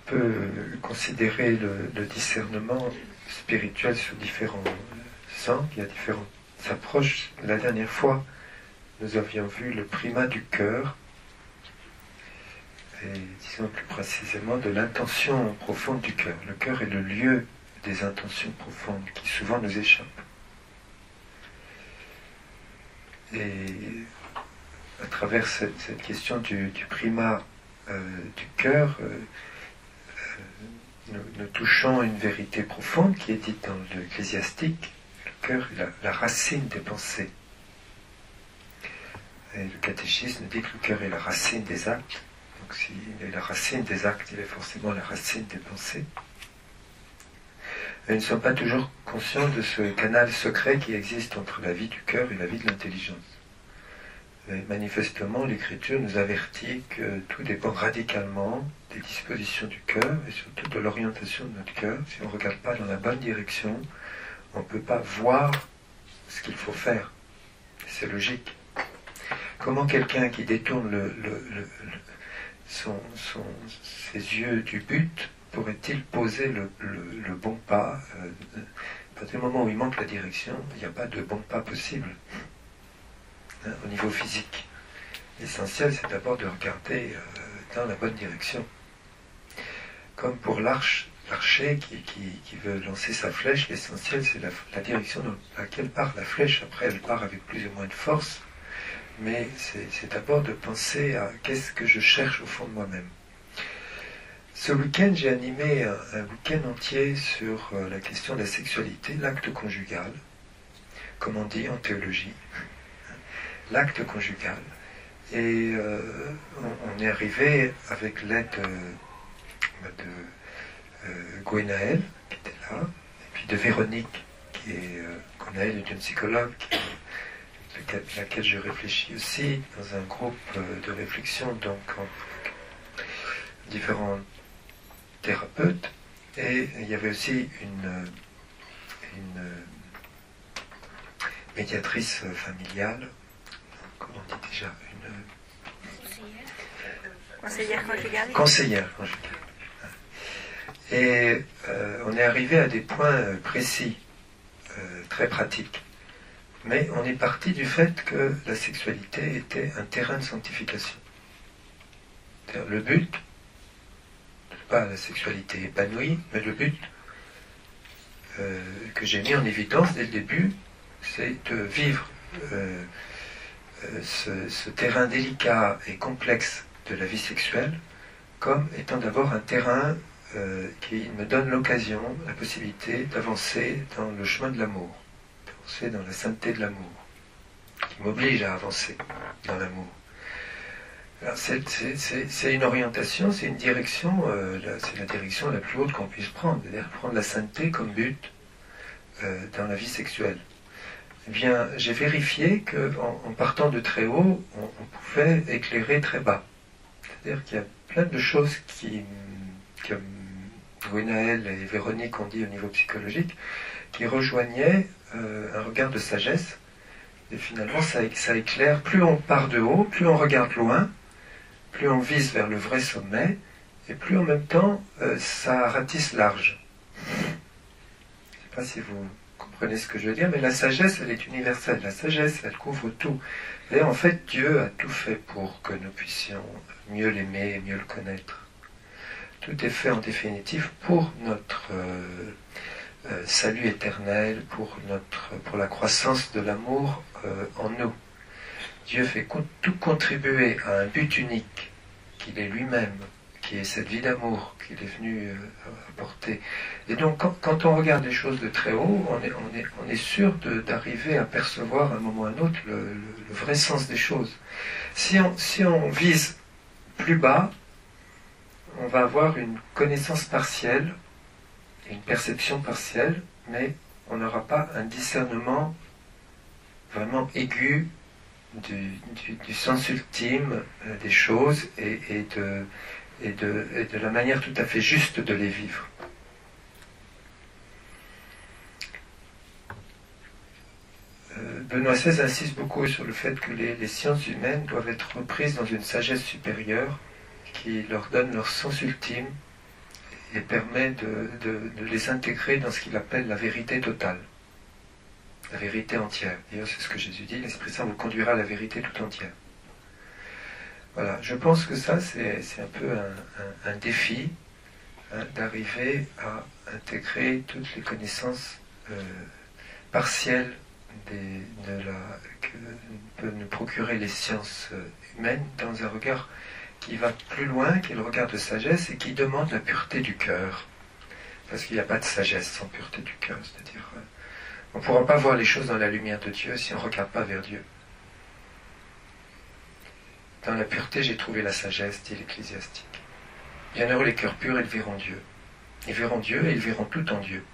peut considérer le discernement spirituel sous différents angles. Il y a différentes approches. La dernière fois, nous avions vu le primat du cœur, et disons plus précisément de l'intention profonde du cœur. Le cœur est le lieu des intentions profondes qui souvent nous échappent. Et à travers cette question du primat du cœur, nous touchons une vérité profonde qui est dite dans l'Ecclésiastique. Le cœur est la racine des pensées. Et le catéchisme dit que le cœur est la racine des actes. Donc s'il est la racine des actes, il est forcément la racine des pensées. Et nous ne sommes pas toujours conscients de ce canal secret qui existe entre la vie du cœur et la vie de l'intelligence. Et manifestement, l'Écriture nous avertit que tout dépend radicalement des dispositions du cœur et surtout de l'orientation de notre cœur. Si on ne regarde pas dans la bonne direction, on ne peut pas voir ce qu'il faut faire. C'est logique. Comment quelqu'un qui détourne ses yeux du but pourrait-il poser le bon pas à partir du moment où il manque la direction, il n'y a pas de bon pas possible. Au niveau physique. L'essentiel, c'est d'abord de regarder dans la bonne direction. Comme pour l'archer qui veut lancer sa flèche, l'essentiel, c'est la direction dans laquelle part la flèche. Après, elle part avec plus ou moins de force, mais c'est d'abord de penser à qu'est-ce que je cherche au fond de moi-même. Ce week-end, j'ai animé un week-end entier sur la question de la sexualité, l'acte conjugal, comme on dit en théologie. L'acte conjugal. Et on est arrivé avec l'aide de Gwenaël, qui était là, et puis de Véronique, qui est Gwenaël est une psychologue, avec laquelle je réfléchis aussi, dans un groupe de réflexion, donc en différents thérapeutes. Et il y avait aussi une médiatrice familiale, comment on dit déjà, conseillère conjugale. Conseillère conjugale. Et on est arrivé à des points précis, très pratiques. Mais on est parti du fait que la sexualité était un terrain de sanctification. C'est-à-dire le but, pas la sexualité épanouie, mais le but que j'ai mis en évidence dès le début, c'est de vivre ce terrain délicat et complexe de la vie sexuelle comme étant d'abord un terrain qui me donne l'occasion, la possibilité d'avancer dans le chemin de l'amour, d'avancer dans la sainteté de l'amour, qui m'oblige à avancer dans l'amour. Alors c'est une orientation, c'est une direction, c'est la direction la plus haute qu'on puisse prendre, c'est-à-dire prendre la sainteté comme but dans la vie sexuelle. Eh bien, j'ai vérifié qu'en partant de très haut, on pouvait éclairer très bas. C'est-à-dire qu'il y a plein de choses comme Gwenaël et Véronique ont dit au niveau psychologique, qui rejoignaient un regard de sagesse. Et finalement, ça éclaire. Plus on part de haut, plus on regarde loin, plus on vise vers le vrai sommet, et plus en même temps, ça ratisse large. Je ne sais pas si vous comprenez ce que je veux dire, mais la sagesse, elle est universelle. La sagesse, elle couvre tout. Et en fait, Dieu a tout fait pour que nous puissions mieux l'aimer et mieux le connaître. Tout est fait en définitive pour notre salut éternel, pour la croissance de l'amour en nous. Dieu fait tout contribuer à un but unique, qu'il est lui-même, qui est cette vie d'amour qu'il est venu apporter. Et donc, quand on regarde les choses de très haut, on est sûr d'arriver à percevoir à un moment ou à un autre le vrai sens des choses. Si on vise plus bas, on va avoir une connaissance partielle, une perception partielle, mais on n'aura pas un discernement vraiment aigu du sens ultime des choses et de la manière tout à fait juste de les vivre. Benoît XVI insiste beaucoup sur le fait que les sciences humaines doivent être reprises dans une sagesse supérieure qui leur donne leur sens ultime et permet de les intégrer dans ce qu'il appelle la vérité totale, la vérité entière. D'ailleurs, c'est ce que Jésus dit, l'Esprit Saint vous conduira à la vérité tout entière. Voilà, je pense que ça, c'est un peu un défi, hein, d'arriver à intégrer toutes les connaissances partielles que peuvent nous procurer les sciences humaines dans un regard qui va plus loin, qui est le regard de sagesse et qui demande la pureté du cœur. Parce qu'il n'y a pas de sagesse sans pureté du cœur, c'est-à-dire on ne pourra pas voir les choses dans la lumière de Dieu si on ne regarde pas vers Dieu. Dans la pureté, j'ai trouvé la sagesse, dit l'Ecclésiastique. Bienheureux les cœurs purs, ils verront Dieu. Ils verront Dieu et ils verront tout en Dieu.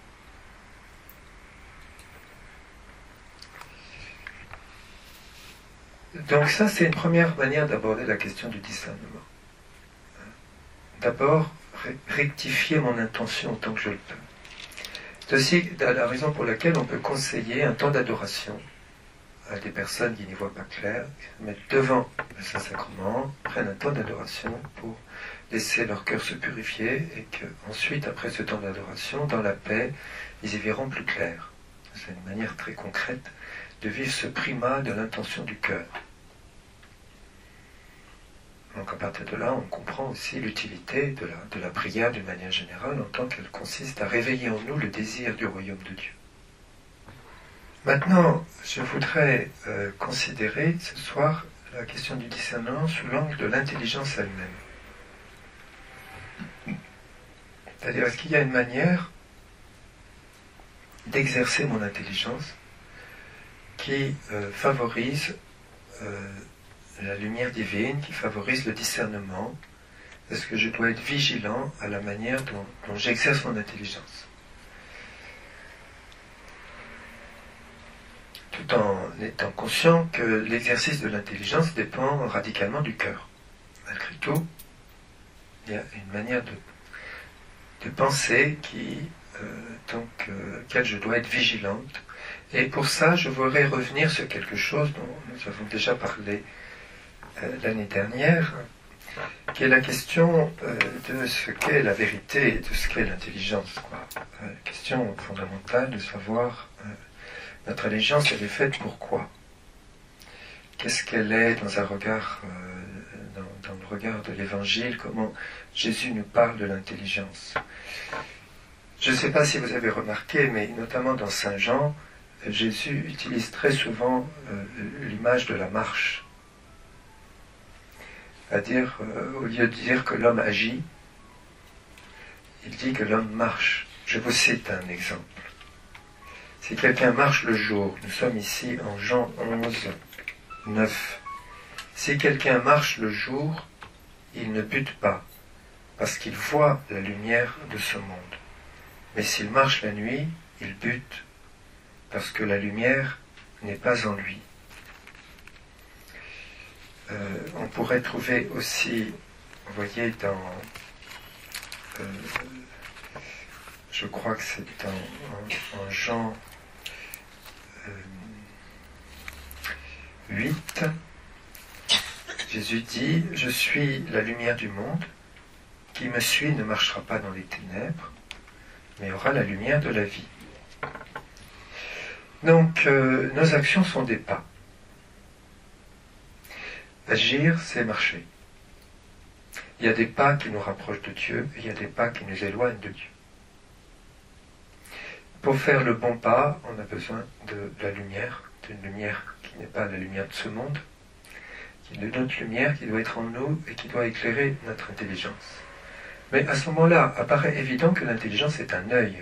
Donc ça, c'est une première manière d'aborder la question du discernement. D'abord, rectifier mon intention autant que je le peux. C'est aussi la raison pour laquelle on peut conseiller un temps d'adoration à des personnes qui n'y voient pas clair, se mettent devant le Saint-Sacrement, prennent un temps d'adoration pour laisser leur cœur se purifier et qu'ensuite, après ce temps d'adoration, dans la paix, ils y verront plus clair. C'est une manière très concrète de vivre ce primat de l'intention du cœur. Donc à partir de là, on comprend aussi l'utilité de la prière d'une manière générale en tant qu'elle consiste à réveiller en nous le désir du royaume de Dieu. Maintenant, je voudrais considérer ce soir la question du discernement sous l'angle de l'intelligence elle-même. C'est-à-dire, est-ce qu'il y a une manière d'exercer mon intelligence qui favorise la lumière divine, qui favorise le discernement? Est-ce que je dois être vigilant à la manière dont j'exerce mon intelligence, tout en étant conscient que l'exercice de l'intelligence dépend radicalement du cœur. Malgré tout, il y a une manière de penser laquelle je dois être vigilante. Et pour ça, je voudrais revenir sur quelque chose dont nous avons déjà parlé l'année dernière, qui est la question de ce qu'est la vérité et de ce qu'est l'intelligence. La question fondamentale de savoir notre intelligence, elle est faite pour quoi? Qu'est-ce qu'elle est dans un regard, dans le regard de l'Évangile? Comment Jésus nous parle de l'intelligence? Je ne sais pas si vous avez remarqué, mais notamment dans Saint Jean, Jésus utilise très souvent l'image de la marche. C'est-à-dire, au lieu de dire que l'homme agit, il dit que l'homme marche. Je vous cite un exemple. Si quelqu'un marche le jour, nous sommes ici en Jean 11, 9. Si quelqu'un marche le jour, il ne bute pas, parce qu'il voit la lumière de ce monde. Mais s'il marche la nuit, il bute, parce que la lumière n'est pas en lui. On pourrait trouver aussi, vous voyez, je crois que c'est en Jean 8, Jésus dit « Je suis la lumière du monde, qui me suit ne marchera pas dans les ténèbres, mais aura la lumière de la vie. » Donc, nos actions sont des pas. Agir, c'est marcher. Il y a des pas qui nous rapprochent de Dieu, et il y a des pas qui nous éloignent de Dieu. Pour faire le bon pas, on a besoin de la lumière, d'une lumière qui n'est pas la lumière de ce monde, qui est une autre lumière qui doit être en nous et qui doit éclairer notre intelligence. Mais à ce moment-là, apparaît évident que l'intelligence est un œil.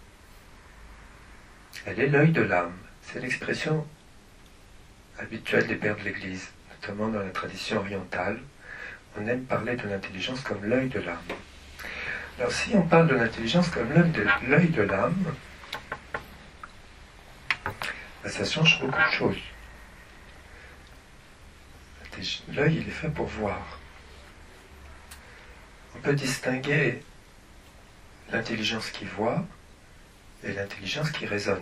Elle est l'œil de l'âme. C'est l'expression habituelle des pères de l'Église, notamment dans la tradition orientale. On aime parler de l'intelligence comme l'œil de l'âme. Alors si on parle de l'intelligence comme l'œil de l'âme, ça change beaucoup de choses. L'œil, il est fait pour voir. On peut distinguer l'intelligence qui voit et l'intelligence qui raisonne.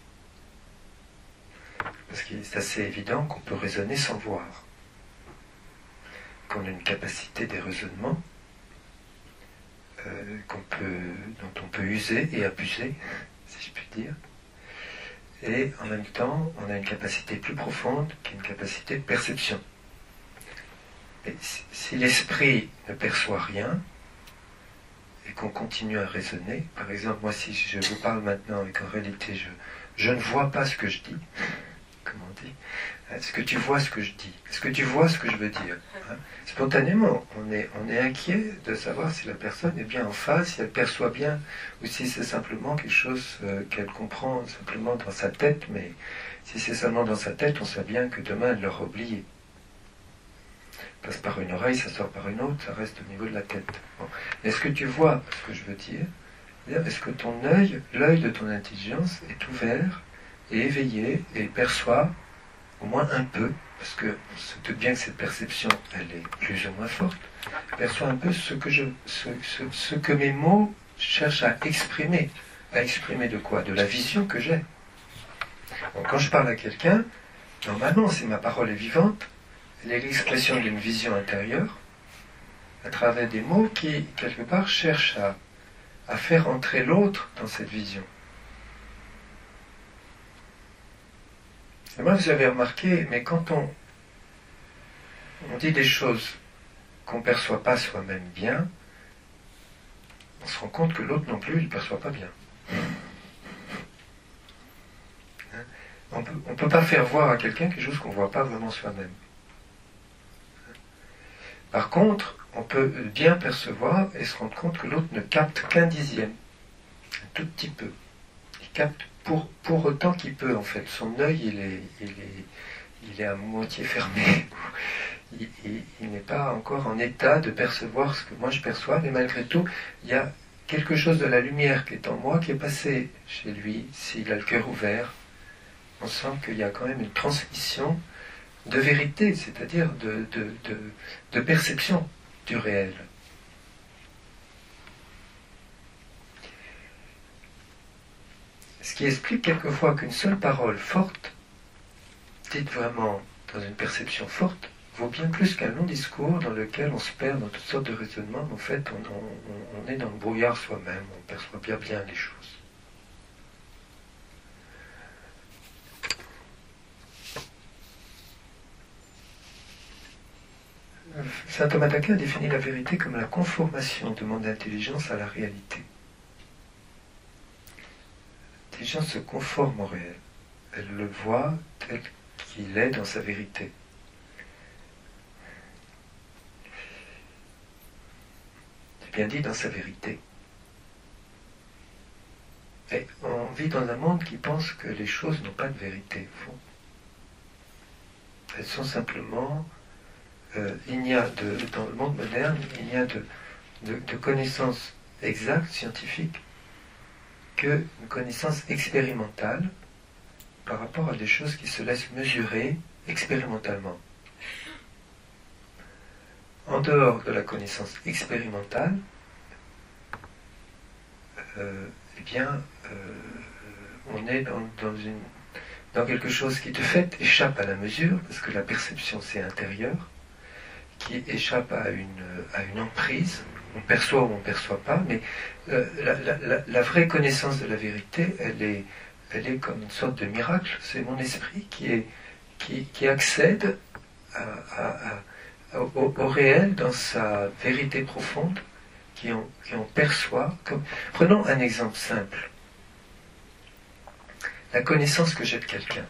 Parce que c'est assez évident qu'on peut raisonner sans voir. Qu'on a une capacité des raisonnements dont on peut user et abuser, si je puis dire. Et en même temps, on a une capacité plus profonde qui est une capacité de perception. Et si l'esprit ne perçoit rien, et qu'on continue à raisonner, par exemple, moi si je vous parle maintenant et qu'en réalité je ne vois pas ce que je dis, comment on dit, est-ce que tu vois ce que je dis? Est-ce que tu vois ce que je veux dire? Spontanément, on est inquiet de savoir si la personne est bien en face, si elle perçoit bien, ou si c'est simplement quelque chose qu'elle comprend simplement dans sa tête, mais si c'est seulement dans sa tête, on sait bien que demain elle l'aura oublié. Passe par une oreille, ça sort par une autre, ça reste au niveau de la tête. Bon. Est-ce que tu vois ce que je veux dire? Est-ce que ton œil, l'œil de ton intelligence est ouvert et éveillé et perçoit au moins un peu, parce que on se doute bien que cette perception, elle est plus ou moins forte, perçoit un peu ce que mes mots cherchent à exprimer. À exprimer de quoi? De la vision que j'ai. Donc, quand je parle à quelqu'un, normalement, si ma parole est vivante, elle est l'expression d'une vision intérieure, à travers des mots qui, quelque part, cherchent à faire entrer l'autre dans cette vision. Et moi, vous avez remarqué, mais quand on dit des choses qu'on ne perçoit pas soi-même bien, on se rend compte que l'autre non plus, il ne perçoit pas bien. On ne peut pas faire voir à quelqu'un quelque chose qu'on ne voit pas vraiment soi-même. Par contre, on peut bien percevoir et se rendre compte que l'autre ne capte qu'un dixième, un tout petit peu. Il capte pour autant qu'il peut, en fait. Son œil, il est à moitié fermé. Il n'est pas encore en état de percevoir ce que moi je perçois, mais malgré tout, il y a quelque chose de la lumière qui est en moi, qui est passé chez lui, s'il a le cœur ouvert. On sent qu'il y a quand même une transmission de vérité, c'est-à-dire de perception du réel. Ce qui explique quelquefois qu'une seule parole forte, dite vraiment dans une perception forte, vaut bien plus qu'un long discours dans lequel on se perd dans toutes sortes de raisonnements, mais en fait on est dans le brouillard soi-même, on perçoit bien les choses. Saint Thomas d'Aquin définit la vérité comme la conformation de mon intelligence à la réalité. L'intelligence se conforme au réel. Elle le voit tel qu'il est dans sa vérité. C'est bien dit, dans sa vérité. Et on vit dans un monde qui pense que les choses n'ont pas de vérité, au fond. Elles sont simplement... dans le monde moderne, il n'y a de connaissances exactes, scientifiques, qu'une connaissance expérimentale par rapport à des choses qui se laissent mesurer expérimentalement. En dehors de la connaissance expérimentale, on est dans quelque chose qui de fait échappe à la mesure, parce que la perception c'est intérieur, qui échappe à une emprise. On perçoit ou on ne perçoit pas, mais la vraie connaissance de la vérité, elle est comme une sorte de miracle. C'est mon esprit qui accède au réel dans sa vérité profonde, qui en perçoit. Prenons un exemple simple. La connaissance que j'ai de quelqu'un.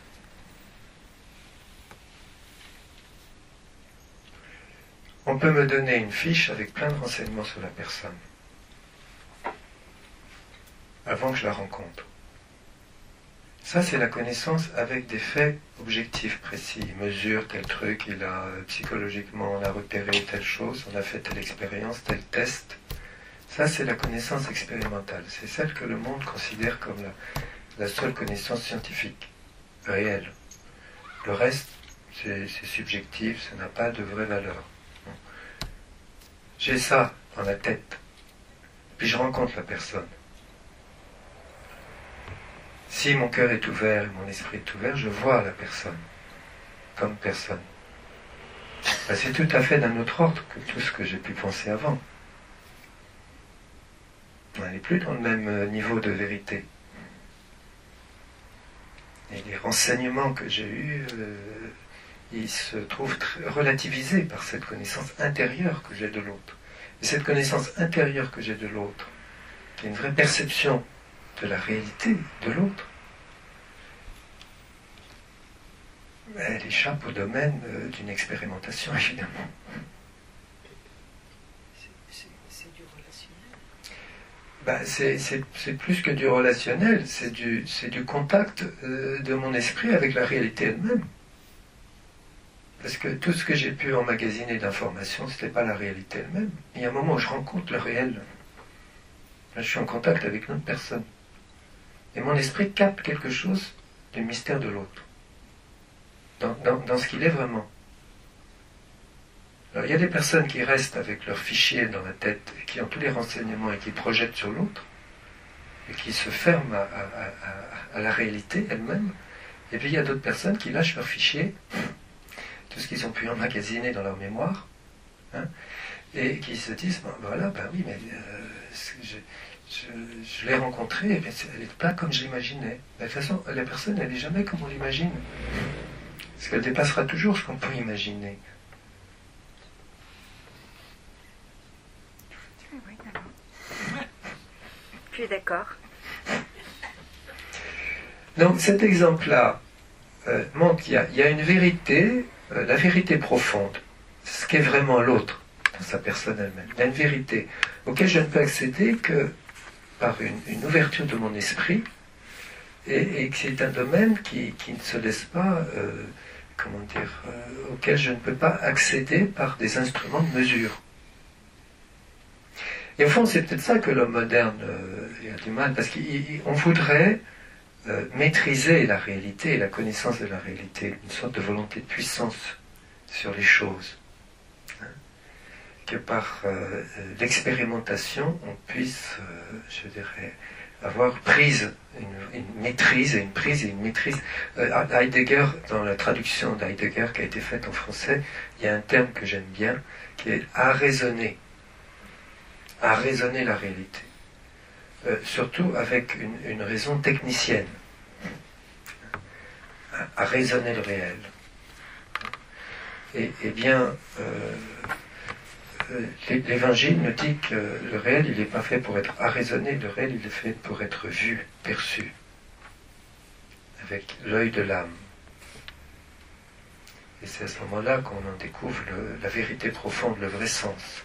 On peut me donner une fiche avec plein de renseignements sur la personne avant que je la rencontre. Ça, c'est la connaissance avec des faits objectifs précis. Il mesure tel truc, il a psychologiquement, on a repéré telle chose, on a fait telle expérience, tel test. Ça, c'est la connaissance expérimentale. C'est celle que le monde considère comme la seule connaissance scientifique, réelle. Le reste, c'est subjectif, ça n'a pas de vraie valeur. J'ai ça dans la tête, puis je rencontre la personne. Si mon cœur est ouvert et mon esprit est ouvert, je vois la personne comme personne. Ben, c'est tout à fait d'un autre ordre que tout ce que j'ai pu penser avant. n'est plus dans le même niveau de vérité. Et les renseignements que j'ai eus, ils se trouvent relativisés par cette connaissance intérieure que j'ai de l'autre. Et cette connaissance intérieure que j'ai de l'autre, qui est une vraie perception de la réalité de l'autre, elle échappe au domaine d'une expérimentation, évidemment. C'est du relationnel. C'est plus que du relationnel, c'est du contact de mon esprit avec la réalité elle-même. Parce que tout ce que j'ai pu emmagasiner d'informations, ce n'était pas la réalité elle-même. Il y a un moment où je rencontre le réel. Là, je suis en contact avec une autre personne. Et mon esprit capte quelque chose du mystère de l'autre. Dans ce qu'il est vraiment. Alors, il y a des personnes qui restent avec leurs fichiers dans la tête, qui ont tous les renseignements et qui projettent sur l'autre, et qui se ferment à la réalité elle-même. Et puis il y a d'autres personnes qui lâchent leurs fichiers, tout ce qu'ils ont pu emmagasiner dans leur mémoire, hein, et qui se disent, oui, mais je l'ai rencontrée, et elle n'est pas comme je l'imaginais. De toute façon, la personne, elle n'est jamais comme on l'imagine. Parce qu'elle dépassera toujours ce qu'on peut imaginer. Oui, d'accord. Je suis d'accord. Donc cet exemple-là montre qu'il y a une vérité, la vérité profonde, ce qu'est vraiment l'autre, dans sa personne elle-même. Il y a une vérité auquel je ne peux accéder que par une ouverture de mon esprit, et que c'est un domaine qui ne se laisse pas, auquel je ne peux pas accéder par des instruments de mesure. Et au fond, c'est peut-être ça que l'homme moderne a du mal, parce qu'on voudrait maîtriser la réalité et la connaissance de la réalité, une sorte de volonté de puissance sur les choses. Hein, que par l'expérimentation, on puisse, avoir prise, une maîtrise et une prise et une maîtrise. Heidegger, dans la traduction d'Heidegger qui a été faite en français, il y a un terme que j'aime bien, qui est arraisonner la réalité. Surtout avec une raison technicienne, à raisonner le réel. Et bien, l'Évangile nous dit que le réel, il n'est pas fait pour être arraisonné, le réel, il est fait pour être vu, perçu, avec l'œil de l'âme. Et c'est à ce moment-là qu'on en découvre la vérité profonde, le vrai sens.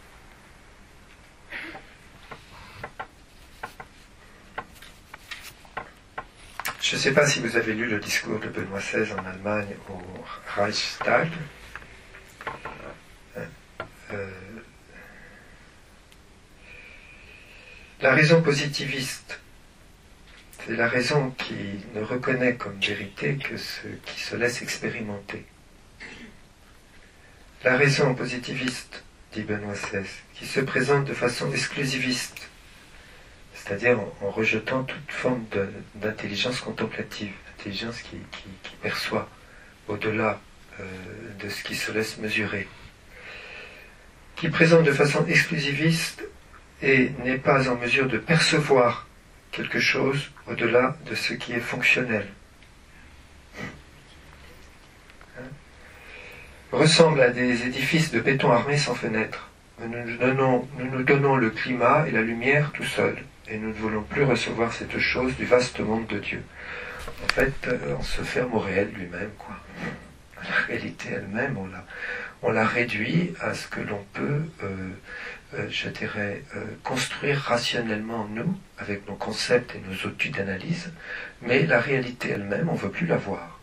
Je ne sais pas si vous avez lu le discours de Benoît XVI en Allemagne au Reichstag. La raison positiviste, c'est la raison qui ne reconnaît comme vérité que ce qui se laisse expérimenter. La raison positiviste, dit Benoît XVI, qui se présente de façon exclusiviste, c'est-à-dire en rejetant toute forme d'intelligence contemplative, intelligence qui perçoit au-delà de ce qui se laisse mesurer, qui présente de façon exclusiviste et n'est pas en mesure de percevoir quelque chose au-delà de ce qui est fonctionnel. Ressemble à des édifices de béton armé sans fenêtres. Nous nous donnons le climat et la lumière tout seuls, et nous ne voulons plus recevoir cette chose du vaste monde de Dieu. En fait, on se ferme au réel lui-même, quoi. La réalité elle-même, on la réduit à ce que l'on peut, construire rationnellement en nous, avec nos concepts et nos outils d'analyse, mais la réalité elle-même, on ne veut plus la voir.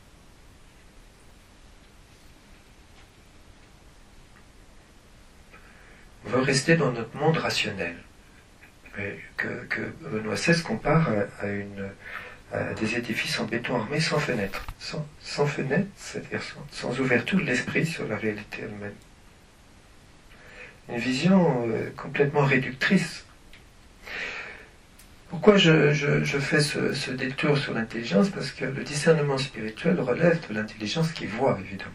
On veut rester dans notre monde rationnel, que Benoît XVI compare à des édifices en béton armé sans fenêtres. Sans fenêtres, c'est-à-dire sans ouverture de l'esprit sur la réalité elle-même. Une vision complètement réductrice. Pourquoi je fais ce détour sur l'intelligence? Parce que le discernement spirituel relève de l'intelligence qui voit, évidemment.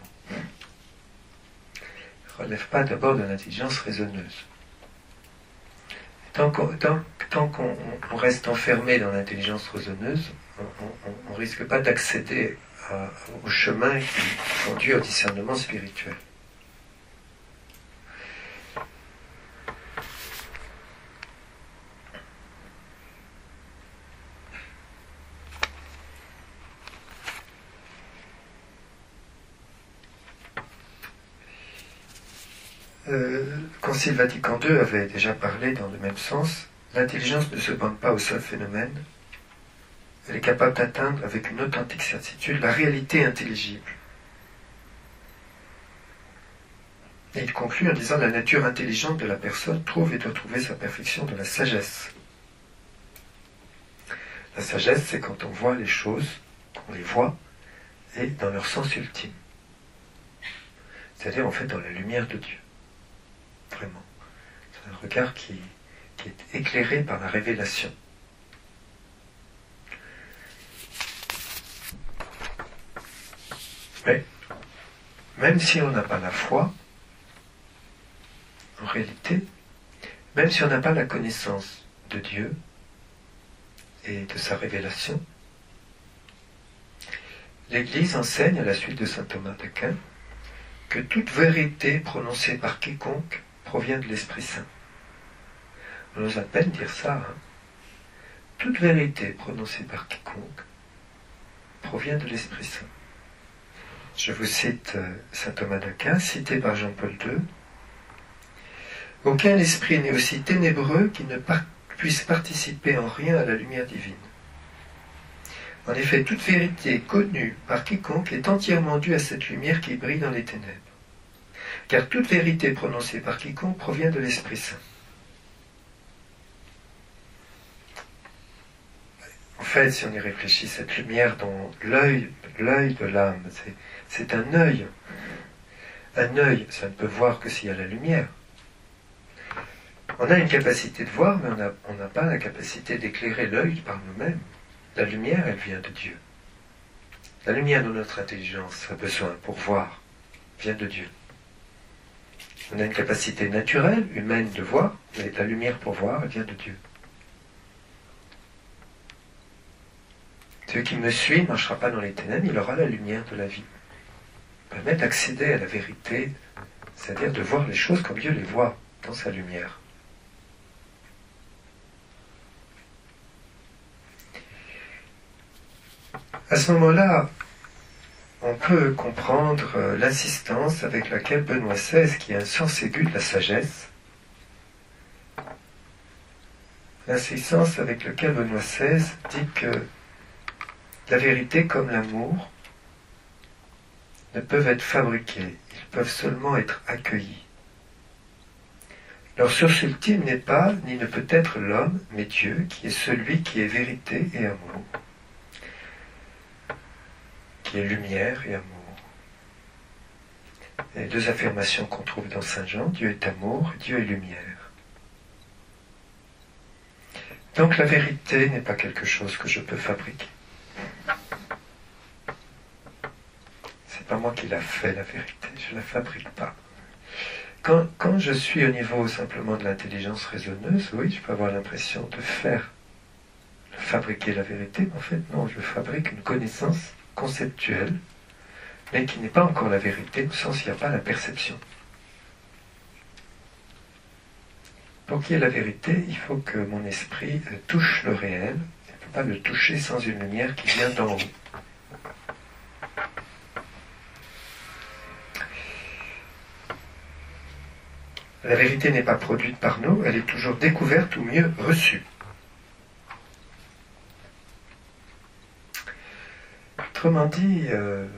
Il ne relève pas d'abord de l'intelligence raisonneuse. Tant qu'on reste enfermé dans l'intelligence raisonneuse, on ne risque pas d'accéder au chemin qui conduit au discernement spirituel. Le Concile Vatican II avait déjà parlé dans le même sens. L'intelligence ne se bande pas au seul phénomène. Elle est capable d'atteindre avec une authentique certitude la réalité intelligible. Et il conclut en disant: la nature intelligente de la personne trouve et doit trouver sa perfection dans la sagesse. La sagesse, c'est quand on voit les choses, qu'on les voit, et dans leur sens ultime. C'est-à-dire, en fait, dans la lumière de Dieu. Vraiment. C'est un regard qui est éclairé par la révélation. Mais, même si on n'a pas la foi, en réalité, même si on n'a pas la connaissance de Dieu et de sa révélation, l'Église enseigne, à la suite de saint Thomas d'Aquin, que toute vérité prononcée par quiconque provient de l'Esprit Saint. On ose à peine dire ça. Hein. Toute vérité prononcée par quiconque provient de l'Esprit Saint. Je vous cite saint Thomas d'Aquin, cité par Jean-Paul II. « Aucun esprit n'est aussi ténébreux qu'il ne puisse participer en rien à la lumière divine. En effet, toute vérité connue par quiconque est entièrement due à cette lumière qui brille dans les ténèbres. Car toute vérité prononcée par quiconque provient de l'Esprit Saint. » En fait, si on y réfléchit, cette lumière dont l'œil de l'âme, c'est un œil. Un œil, ça ne peut voir que s'il y a la lumière. On a une capacité de voir, mais on n'a pas la capacité d'éclairer l'œil par nous-mêmes. La lumière, elle vient de Dieu. La lumière de notre intelligence a besoin pour voir, vient de Dieu. On a une capacité naturelle, humaine de voir, mais la lumière pour voir, elle vient de Dieu. Celui qui me suit ne marchera pas dans les ténèbres, il aura la lumière de la vie. Il permet d'accéder à la vérité, c'est-à-dire de voir les choses comme Dieu les voit, dans sa lumière. À ce moment-là, on peut comprendre l'insistance avec laquelle Benoît XVI, qui a un sens aigu de la sagesse, l'insistance avec laquelle Benoît XVI dit que la vérité comme l'amour ne peuvent être fabriqués, ils peuvent seulement être accueillis. Leur source ultime n'est pas, ni ne peut être l'homme, mais Dieu, qui est celui qui est vérité et amour, qui est lumière et amour. Les deux affirmations qu'on trouve dans Saint Jean, Dieu est amour, Dieu est lumière. Donc la vérité n'est pas quelque chose que je peux fabriquer. C'est pas moi qui l'a fait, la vérité, je ne la fabrique pas. Quand je suis au niveau simplement de l'intelligence raisonneuse, oui, je peux avoir l'impression de fabriquer la vérité, mais en fait non, je fabrique une connaissance conceptuelle, mais qui n'est pas encore la vérité, au sens où il n'y a pas la perception. Pour qu'il y ait la vérité, il faut que mon esprit touche le réel, il ne peut pas le toucher sans une lumière qui vient d'en haut. La vérité n'est pas produite par nous, elle est toujours découverte ou mieux reçue. Autrement dit,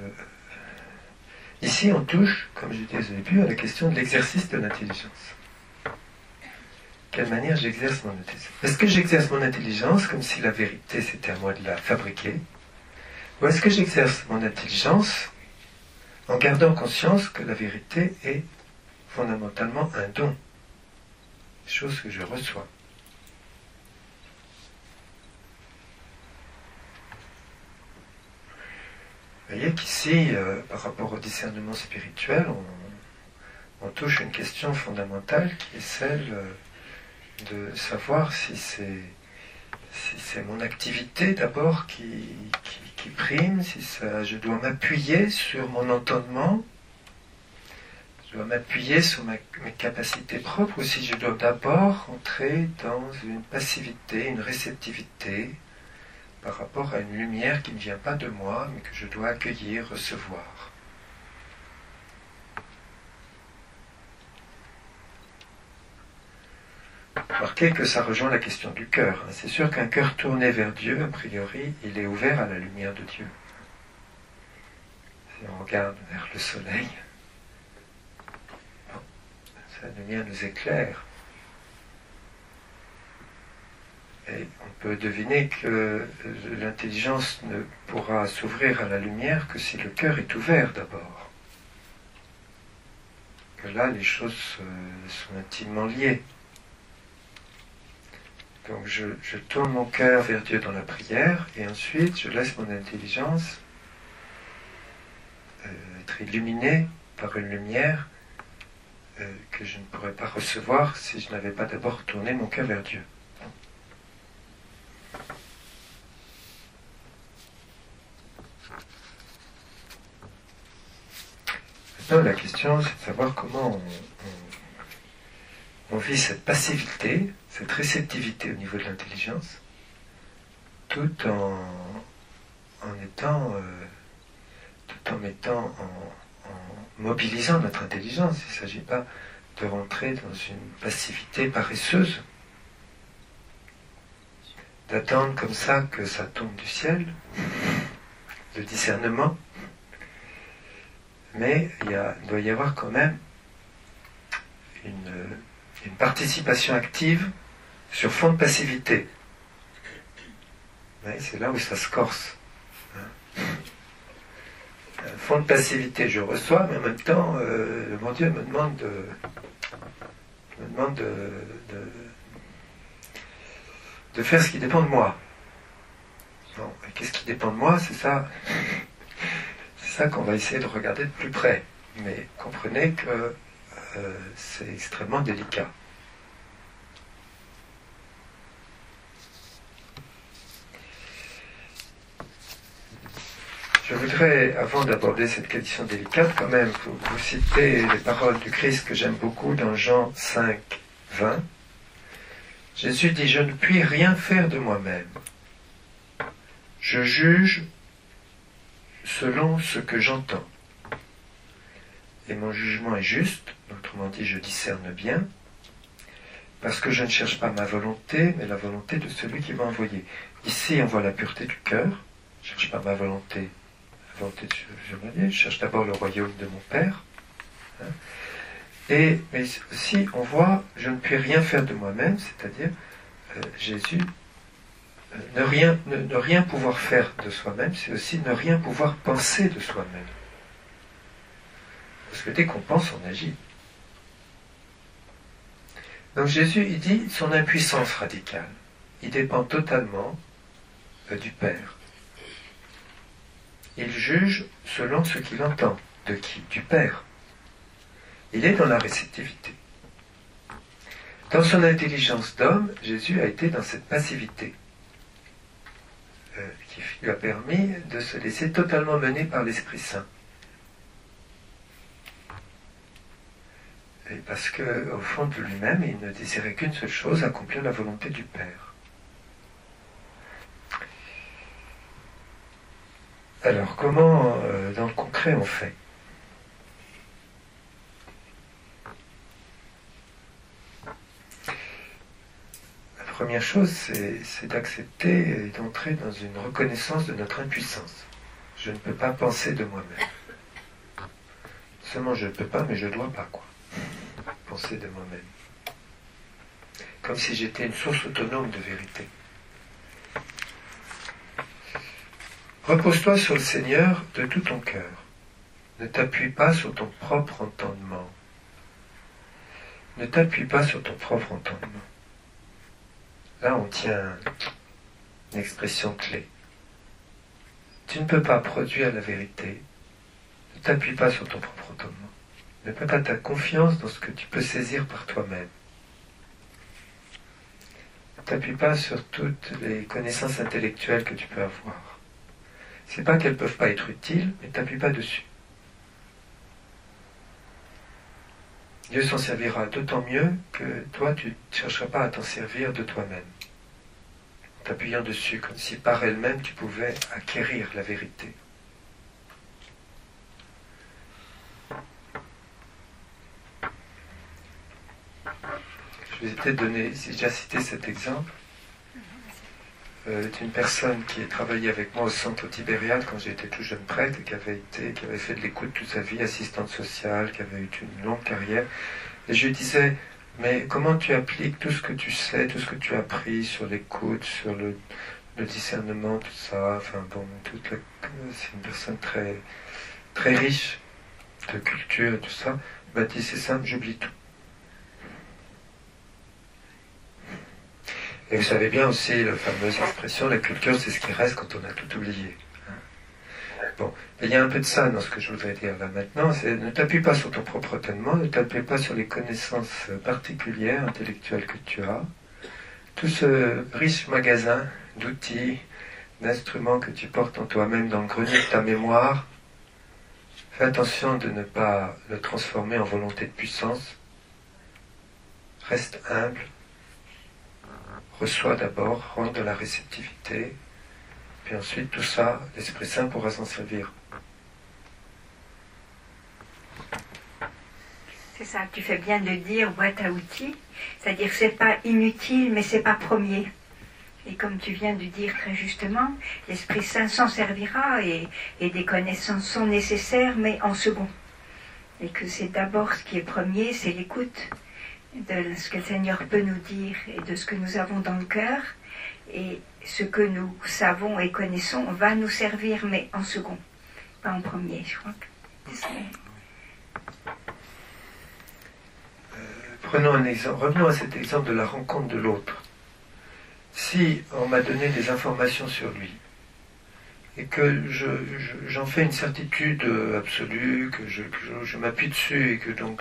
ici on touche, comme je disais au début, à la question de l'exercice de l'intelligence. Quelle manière j'exerce mon intelligence? Est-ce que j'exerce mon intelligence comme si la vérité c'était à moi de la fabriquer? Ou est-ce que j'exerce mon intelligence en gardant conscience que la vérité est fondamentalement un don, chose que je reçois. Vous voyez qu'ici, par rapport au discernement spirituel, on touche une question fondamentale qui est celle de savoir si c'est mon activité d'abord qui prime, si je dois m'appuyer sur mon entendement, je dois m'appuyer sur mes capacités propres, ou si je dois d'abord entrer dans une passivité, une réceptivité par rapport à une lumière qui ne vient pas de moi, mais que je dois accueillir, recevoir. Remarquez que ça rejoint la question du cœur. C'est sûr qu'un cœur tourné vers Dieu, a priori, il est ouvert à la lumière de Dieu. Si on regarde vers le soleil, sa lumière nous éclaire. Et on peut deviner que l'intelligence ne pourra s'ouvrir à la lumière que si le cœur est ouvert d'abord. Que là, les choses sont intimement liées. Donc je tourne mon cœur vers Dieu dans la prière, et ensuite je laisse mon intelligence être illuminée par une lumière que je ne pourrais pas recevoir si je n'avais pas d'abord tourné mon cœur vers Dieu. Maintenant, la question, c'est de savoir comment on vit cette passivité, cette réceptivité au niveau de l'intelligence, tout en mobilisant notre intelligence. Il ne s'agit pas de rentrer dans une passivité paresseuse, d'attendre comme ça que ça tombe du ciel, le discernement. Mais il doit y avoir quand même une participation active sur fond de passivité. C'est là où ça se corse. Fond de passivité, je reçois, mais en même temps, le bon Dieu me demande de faire ce qui dépend de moi. Bon, et qu'est-ce qui dépend de moi? C'est ça qu'on va essayer de regarder de plus près. Mais comprenez que c'est extrêmement délicat. Je voudrais, avant d'aborder cette question délicate, quand même vous citer les paroles du Christ que j'aime beaucoup dans Jean 5, 20. Jésus dit « Je ne puis rien faire de moi-même. Je juge selon ce que j'entends. Et mon jugement est juste, autrement dit, je discerne bien, parce que je ne cherche pas ma volonté, mais la volonté de celui qui m'a envoyé. » Ici, on voit la pureté du cœur. Je ne cherche pas ma volonté, la volonté de je cherche d'abord le royaume de mon Père. Mais aussi, on voit, je ne puis rien faire de moi-même, c'est-à-dire, Jésus, ne rien pouvoir faire de soi-même, c'est aussi ne rien pouvoir penser de soi-même. Parce que dès qu'on pense, on agit. Donc Jésus, il dit son impuissance radicale. Il dépend totalement du Père. Il juge selon ce qu'il entend. De qui? Du Père. Il est dans la réceptivité. Dans son intelligence d'homme, Jésus a été dans cette passivité qui lui a permis de se laisser totalement mener par l'Esprit Saint. Et parce qu'au fond de lui-même, il ne désirait qu'une seule chose, accomplir la volonté du Père. Alors, comment, dans le concret, on fait? La première chose, c'est d'accepter et d'entrer dans une reconnaissance de notre impuissance. Je ne peux pas penser de moi-même. Seulement, je ne peux pas, mais je ne dois pas, quoi. Penser de moi-même. Comme si j'étais une source autonome de vérité. Repose-toi sur le Seigneur de tout ton cœur. Ne t'appuie pas sur ton propre entendement. Ne t'appuie pas sur ton propre entendement. Là, on tient une expression clé. Tu ne peux pas produire la vérité. Ne t'appuie pas sur ton propre entendement. Ne mets pas ta confiance dans ce que tu peux saisir par toi-même. t'appuie pas sur toutes les connaissances intellectuelles que tu peux avoir. C'est pas qu'elles peuvent pas être utiles, mais t'appuies pas dessus. Dieu s'en servira d'autant mieux que toi, tu ne chercheras pas à t'en servir de toi-même, en t'appuyant dessus, comme si par elle-même tu pouvais acquérir la vérité. Je vous ai peut-être donné, j'ai déjà cité cet exemple, d'une personne qui a travaillé avec moi au centre Tibériade quand j'étais tout jeune prêtre, et qui avait fait de l'écoute toute sa vie, assistante sociale, qui avait eu une longue carrière. Et je lui disais, mais comment tu appliques tout ce que tu sais, tout ce que tu as appris sur l'écoute, sur le discernement, tout ça, enfin bon, c'est une personne très, très riche de culture et tout ça. Il m'a dit, c'est simple, j'oublie tout. Et vous savez bien aussi la fameuse expression, la culture c'est ce qui reste quand on a tout oublié. Bon, il y a un peu de ça dans ce que je voudrais dire là maintenant, c'est ne t'appuie pas sur ton propre tellement, ne t'appuie pas sur les connaissances particulières, intellectuelles que tu as. Tout ce riche magasin d'outils, d'instruments que tu portes en toi-même dans le grenier de ta mémoire, fais attention de ne pas le transformer en volonté de puissance. Reste humble. Reçois d'abord, rends de la réceptivité, puis ensuite tout ça, l'Esprit Saint pourra s'en servir. C'est ça, tu fais bien de dire boîte à outils, c'est-à-dire c'est pas inutile, mais c'est pas premier. Et comme tu viens de dire très justement, l'Esprit Saint s'en servira et des connaissances sont nécessaires, mais en second. Et que c'est d'abord ce qui est premier, c'est l'écoute de ce que le Seigneur peut nous dire et de ce que nous avons dans le cœur, et ce que nous savons et connaissons va nous servir, mais en second, pas en premier, je crois que c'est ça. Prenons un exemple, revenons à cet exemple de la rencontre de l'autre. Si on m'a donné des informations sur lui, et que j'en fais une certitude absolue, que je m'appuie dessus, et que donc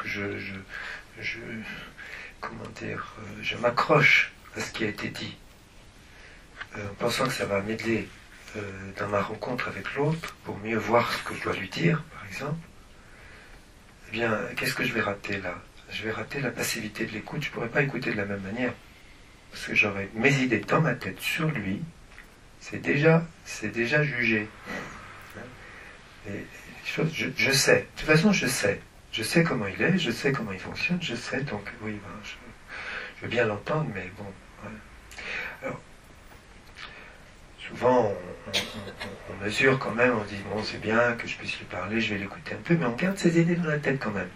je m'accroche à ce qui a été dit, en pensant que ça va m'aider dans ma rencontre avec l'autre, pour mieux voir ce que je dois lui dire, par exemple, eh bien, qu'est-ce que je vais rater là? Je vais rater la passivité de l'écoute, je ne pourrai pas écouter de la même manière, parce que j'aurai mes idées dans ma tête sur lui, c'est déjà jugé. Et je sais, de toute façon je sais comment il est, je sais comment il fonctionne, je sais, donc oui, ben, je veux bien l'entendre, mais bon. Voilà. Alors, souvent on mesure quand même, on dit bon c'est bien que je puisse lui parler, je vais l'écouter un peu, mais on garde ses idées dans la tête quand même.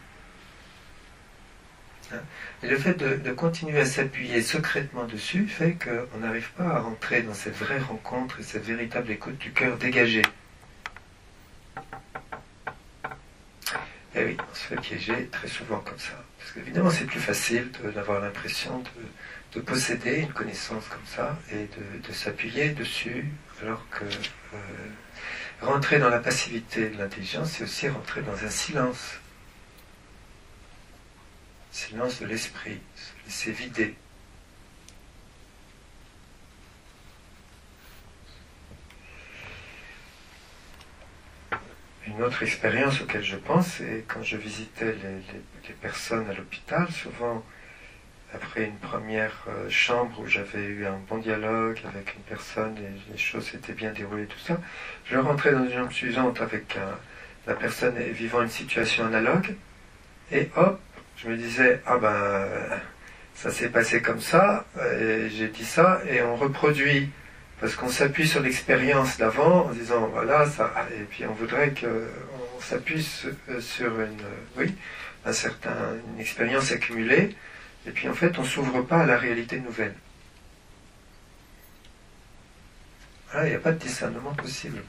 Et le fait de continuer à s'appuyer secrètement dessus fait qu'on n'arrive pas à rentrer dans cette vraie rencontre et cette véritable écoute du cœur dégagé. Et oui, on se fait piéger très souvent comme ça. Parce qu'évidemment, c'est plus facile d'avoir l'impression de posséder une connaissance comme ça et de s'appuyer dessus, alors que rentrer dans la passivité de l'intelligence, c'est aussi rentrer dans un silence. Silence de l'esprit, se laisser vider. Une autre expérience auquel je pense, c'est quand je visitais les personnes à l'hôpital, souvent après une première chambre où j'avais eu un bon dialogue avec une personne et les choses s'étaient bien déroulées, tout ça, je rentrais dans une chambre suivante avec la personne vivant une situation analogue, et hop, je me disais, ah ben, ça s'est passé comme ça, et j'ai dit ça, et on reproduit, parce qu'on s'appuie sur l'expérience d'avant, en disant, voilà, ça, et puis on voudrait qu'on s'appuie sur une expérience accumulée, et puis en fait, on ne s'ouvre pas à la réalité nouvelle. Voilà, il n'y a pas de discernement possible.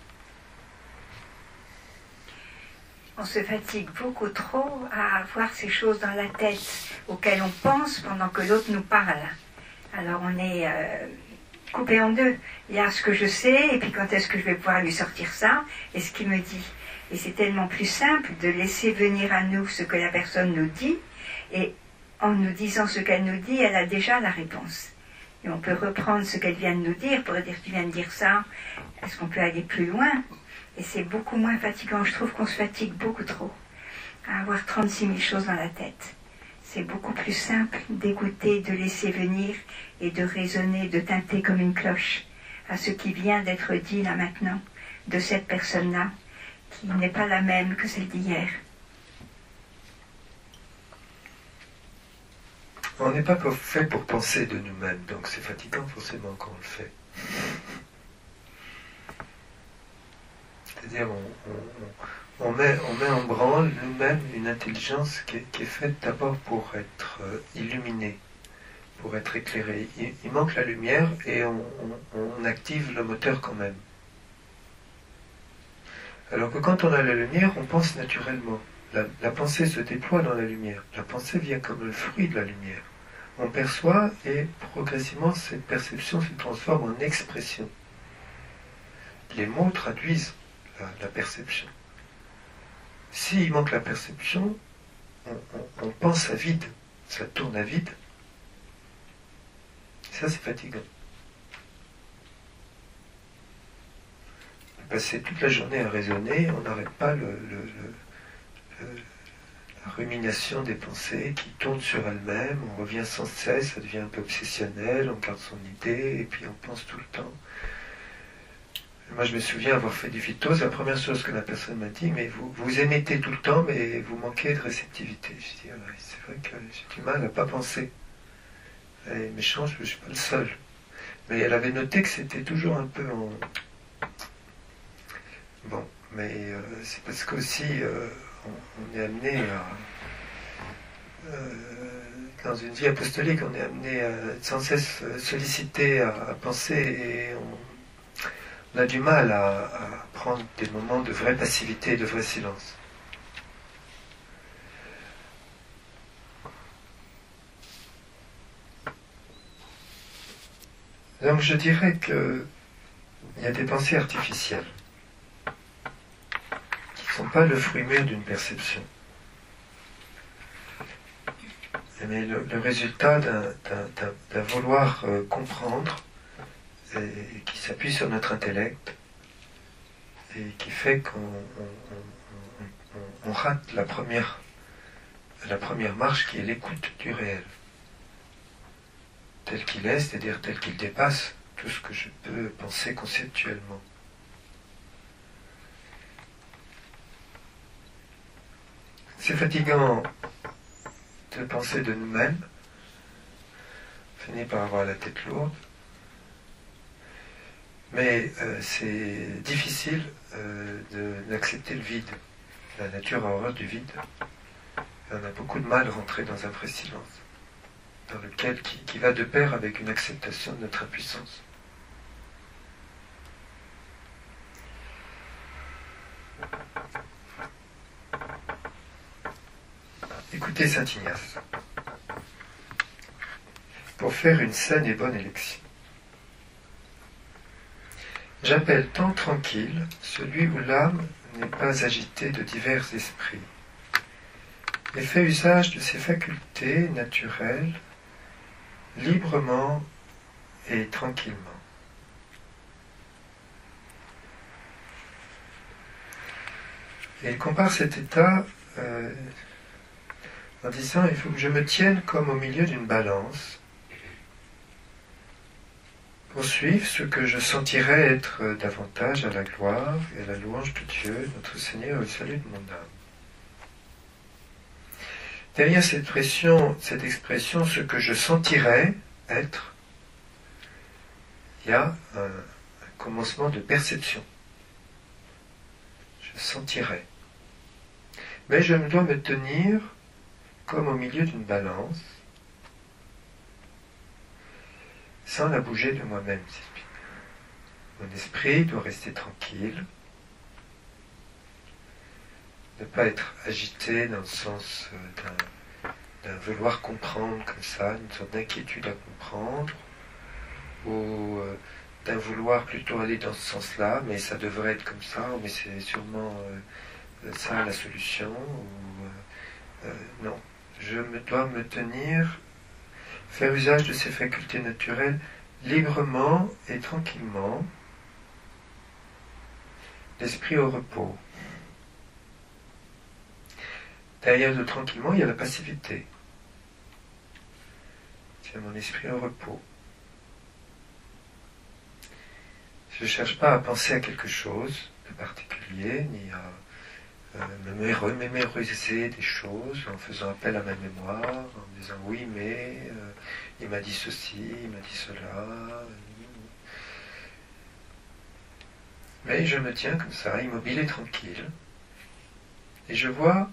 On se fatigue beaucoup trop à avoir ces choses dans la tête auxquelles on pense pendant que l'autre nous parle. Alors on est coupé en deux. Il y a ce que je sais, et puis quand est-ce que je vais pouvoir lui sortir ça, et ce qu'il me dit. Et c'est tellement plus simple de laisser venir à nous ce que la personne nous dit, et en nous disant ce qu'elle nous dit, elle a déjà la réponse. Et on peut reprendre ce qu'elle vient de nous dire pour dire tu viens de dire ça, est-ce qu'on peut aller plus loin? Et c'est beaucoup moins fatigant. Je trouve qu'on se fatigue beaucoup trop à avoir 36 000 choses dans la tête. C'est beaucoup plus simple d'écouter, de laisser venir et de raisonner, de tinter comme une cloche à ce qui vient d'être dit là maintenant de cette personne-là, qui n'est pas la même que celle d'hier. On n'est pas fait pour penser de nous-mêmes, donc c'est fatigant forcément quand on le fait. C'est-à-dire on met en branle nous-mêmes une intelligence qui est faite d'abord pour être illuminée, pour être éclairée. Il manque la lumière et on active le moteur quand même. Alors que quand on a la lumière, on pense naturellement. La pensée se déploie dans la lumière. La pensée vient comme le fruit de la lumière. On perçoit et progressivement cette perception se transforme en expression. Les mots traduisent la perception. S'il manque la perception, on pense à vide, ça tourne à vide. Ça, c'est fatigant. Passer toute la journée à raisonner, on n'arrête pas la rumination des pensées qui tournent sur elles-mêmes, on revient sans cesse, ça devient un peu obsessionnel, on garde son idée, et puis on pense tout le temps. Moi, je me souviens avoir fait du phytose, la première chose que la personne m'a dit, mais vous émettez tout le temps, mais vous manquez de réceptivité. Je dis, ah, c'est vrai que j'ai du mal à pas penser. Elle est méchante, je ne suis pas le seul. Mais elle avait noté que c'était toujours un peu en... Bon, mais c'est parce qu'aussi on est amené à... dans une vie apostolique, on est amené à sans cesse solliciter à penser et on a du mal à prendre des moments de vraie passivité, de vrai silence. Donc je dirais qu'il y a des pensées artificielles qui ne sont pas le fruit mûr d'une perception, mais le résultat d'un vouloir comprendre et qui s'appuie sur notre intellect et qui fait qu'on rate la première marche qui est l'écoute du réel. Tel qu'il est, c'est-à-dire tel qu'il dépasse tout ce que je peux penser conceptuellement. C'est fatigant de penser de nous-mêmes, on finit par avoir la tête lourde, mais c'est difficile d'accepter le vide. La nature a horreur du vide. Et on a beaucoup de mal à rentrer dans un vrai silence, dans lequel qui va de pair avec une acceptation de notre impuissance. Écoutez saint Ignace. Pour faire une saine et bonne élection, j'appelle temps tranquille celui où l'âme n'est pas agitée de divers esprits et fait usage de ses facultés naturelles librement et tranquillement. Et il compare cet état en disant il faut que je me tienne comme au milieu d'une balance pour suivre ce que je sentirais être davantage à la gloire et à la louange de Dieu, notre Seigneur, et au salut de mon âme. Derrière cette expression, ce que je sentirais être, il y a un commencement de perception. Je sentirais. Mais je dois me tenir comme au milieu d'une balance, sans la bouger de moi-même. Mon esprit doit rester tranquille, ne pas être agité dans le sens d'un vouloir comprendre comme ça, une sorte d'inquiétude à comprendre, ou d'un vouloir plutôt aller dans ce sens-là, mais ça devrait être comme ça, mais c'est sûrement ça la solution, ou non. Je dois me tenir. faire usage de ses facultés naturelles librement et tranquillement, l'esprit au repos. Derrière le tranquillement, il y a la passivité. C'est mon esprit au repos. Je ne cherche pas à penser à quelque chose de particulier, ni à mémoriser des choses en faisant appel à ma mémoire, en disant oui, mais il m'a dit ceci, il m'a dit cela. Mais je me tiens comme ça, immobile et tranquille. Et je vois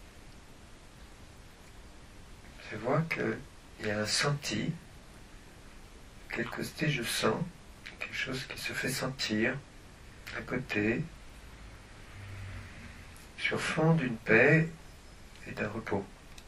qu'il y a un senti, quelque côté je sens, quelque chose qui se fait sentir à côté, sur fond d'une paix et d'un repos.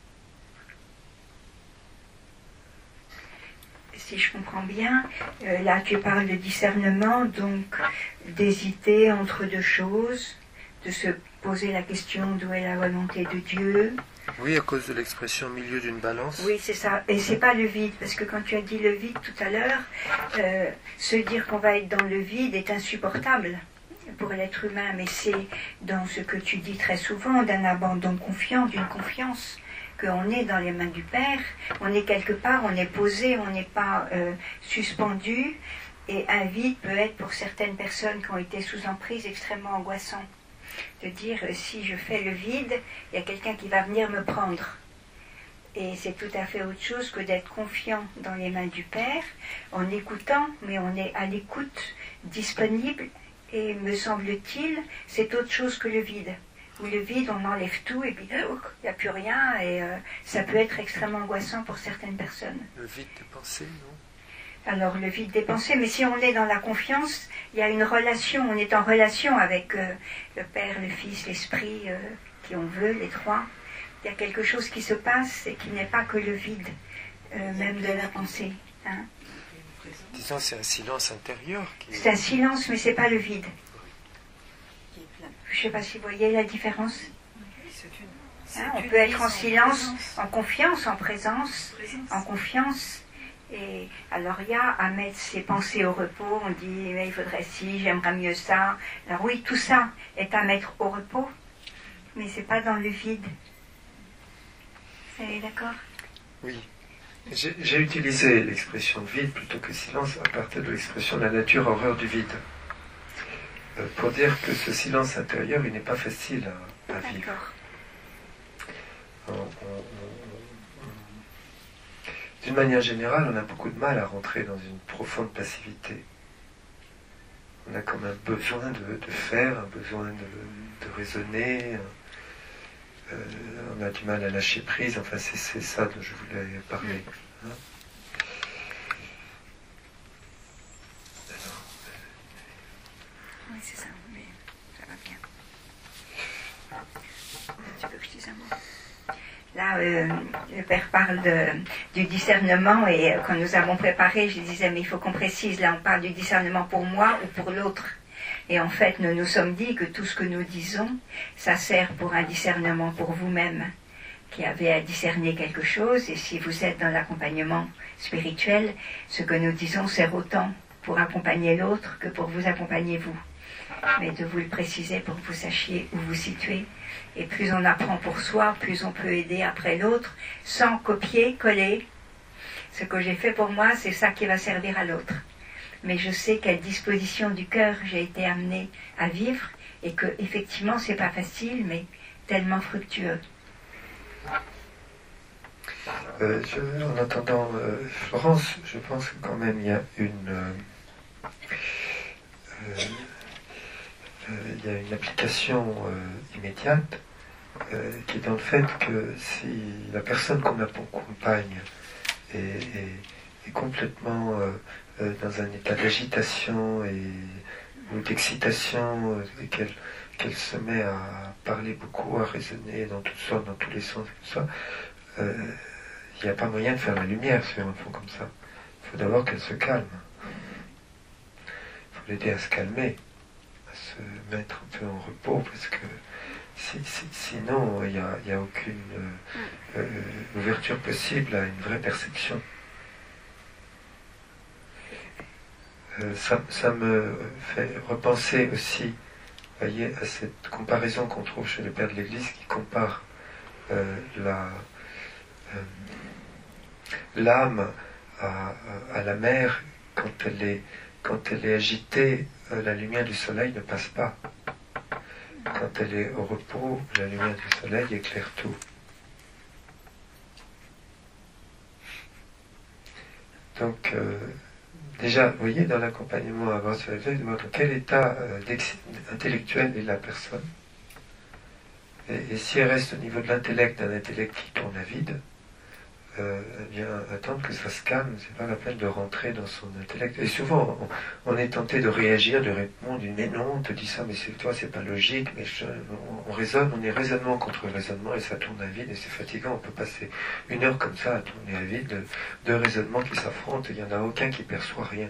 Si je comprends bien, là tu parles de discernement, donc d'hésiter entre deux choses, de se poser la question d'où est la volonté de Dieu. Oui, à cause de l'expression au milieu d'une balance. Oui, c'est ça. Et c'est pas le vide, parce que quand tu as dit le vide tout à l'heure, se dire qu'on va être dans le vide est insupportable pour l'être humain, mais c'est dans ce que tu dis très souvent, d'un abandon confiant, d'une confiance, qu'on est dans les mains du Père, on est quelque part, on est posé, on n'est pas suspendu, et un vide peut être pour certaines personnes qui ont été sous emprise extrêmement angoissant. De dire, si je fais le vide, il y a quelqu'un qui va venir me prendre. Et c'est tout à fait autre chose que d'être confiant dans les mains du Père, en écoutant, mais on est à l'écoute, disponible, et me semble-t-il, c'est autre chose que le vide. Où le vide, on enlève tout, et puis il n'y a plus rien, et ça peut être extrêmement angoissant pour certaines personnes. Le vide des pensées, non ? Alors le vide des pensées, mais si on est dans la confiance, il y a une relation, on est en relation avec le Père, le Fils, l'Esprit, qui on veut, les trois. Il y a quelque chose qui se passe et qui n'est pas que le vide, même de la pensée. Hein. Disons, c'est un silence intérieur. C'est un silence, mais c'est pas le vide. Je ne sais pas si vous voyez la différence. Hein, on peut être en silence, en confiance, en présence, en confiance. Et alors il y a à mettre ses pensées au repos, on dit mais il faudrait si, j'aimerais mieux ça. Alors oui, tout ça est à mettre au repos, mais c'est pas dans le vide. Vous êtes d'accord ? Oui. J'ai utilisé l'expression vide plutôt que silence à partir de l'expression la nature horreur du vide. Pour dire que ce silence intérieur, il n'est pas facile à vivre. D'une manière générale, on a beaucoup de mal à rentrer dans une profonde passivité. On a comme un besoin de faire, un besoin de raisonner. On a du mal à lâcher prise. Enfin, c'est ça dont je voulais parler. Hein? Oui, c'est ça, mais ça va bien. Tu veux que je dise un mot ? Là, le Père parle du discernement et quand nous avons préparé, je disais, mais il faut qu'on précise, là on parle du discernement pour moi ou pour l'autre. Et en fait, nous nous sommes dit que tout ce que nous disons, ça sert pour un discernement pour vous-même, qui avez à discerner quelque chose. Et si vous êtes dans l'accompagnement spirituel, ce que nous disons sert autant pour accompagner l'autre que pour vous accompagner vous. Mais de vous le préciser pour que vous sachiez où vous situez. Et plus on apprend pour soi, plus on peut aider après l'autre, sans copier, coller. Ce que j'ai fait pour moi, c'est ça qui va servir à l'autre. Mais je sais quelle disposition du cœur j'ai été amenée à vivre, et que effectivement c'est pas facile, mais tellement fructueux. En entendant Florence, je pense que quand même il y a une application immédiate qui est dans le fait que si la personne qu'on accompagne est complètement dans un état d'agitation ou d'excitation, et qu'elle se met à parler beaucoup, à raisonner dans toutes sortes, dans tous les sens, tout ça, il n'y a pas moyen de faire la lumière sur un fond comme ça. Il faut d'abord qu'elle se calme. Il faut l'aider à se calmer, à se mettre un peu en repos, parce que sinon il n'y a aucune ouverture possible à une vraie perception. ça me fait repenser aussi, voyez, à cette comparaison qu'on trouve chez le Père de l'Église qui compare l'âme à la mer. Quand elle est agitée, la lumière du soleil ne passe pas. Quand elle est au repos, la lumière du soleil éclaire tout. Donc, déjà, vous voyez, dans l'accompagnement à votre éveil, dans quel état intellectuel est la personne. Et si elle reste au niveau de l'intellect, d'un intellect qui tourne à vide, eh bien, attendre que ça se calme, c'est pas la peine de rentrer dans son intellect. Et souvent, on est tenté de réagir, de répondre, mais non, on te dit ça, mais c'est toi, c'est pas logique, mais on raisonne, on est raisonnement contre raisonnement, et ça tourne à vide, et c'est fatigant, on peut passer 1 heure comme ça à tourner à vide, deux raisonnements qui s'affrontent, et il n'y en a aucun qui perçoit rien.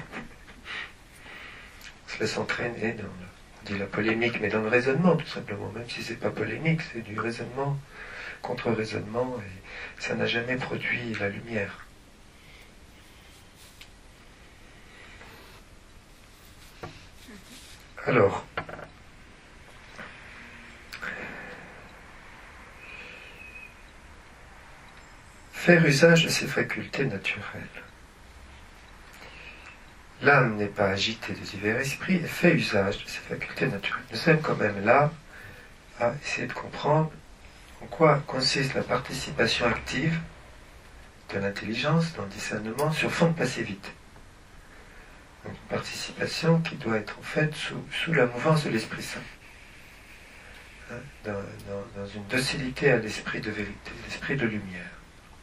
On se laisse entraîner dans on dit la polémique, mais dans le raisonnement, tout simplement, même si c'est pas polémique, c'est du raisonnement, contre-raisonnement, et ça n'a jamais produit la lumière. Alors, faire usage de ses facultés naturelles. L'âme n'est pas agitée de divers esprits et fait usage de ses facultés naturelles. Nous sommes quand même là à essayer de comprendre en quoi consiste la participation active de l'intelligence dans le discernement sur fond de passivité. Donc une participation qui doit être en fait sous la mouvance de l'Esprit Saint. Dans une docilité à l'esprit de vérité, l'esprit de lumière.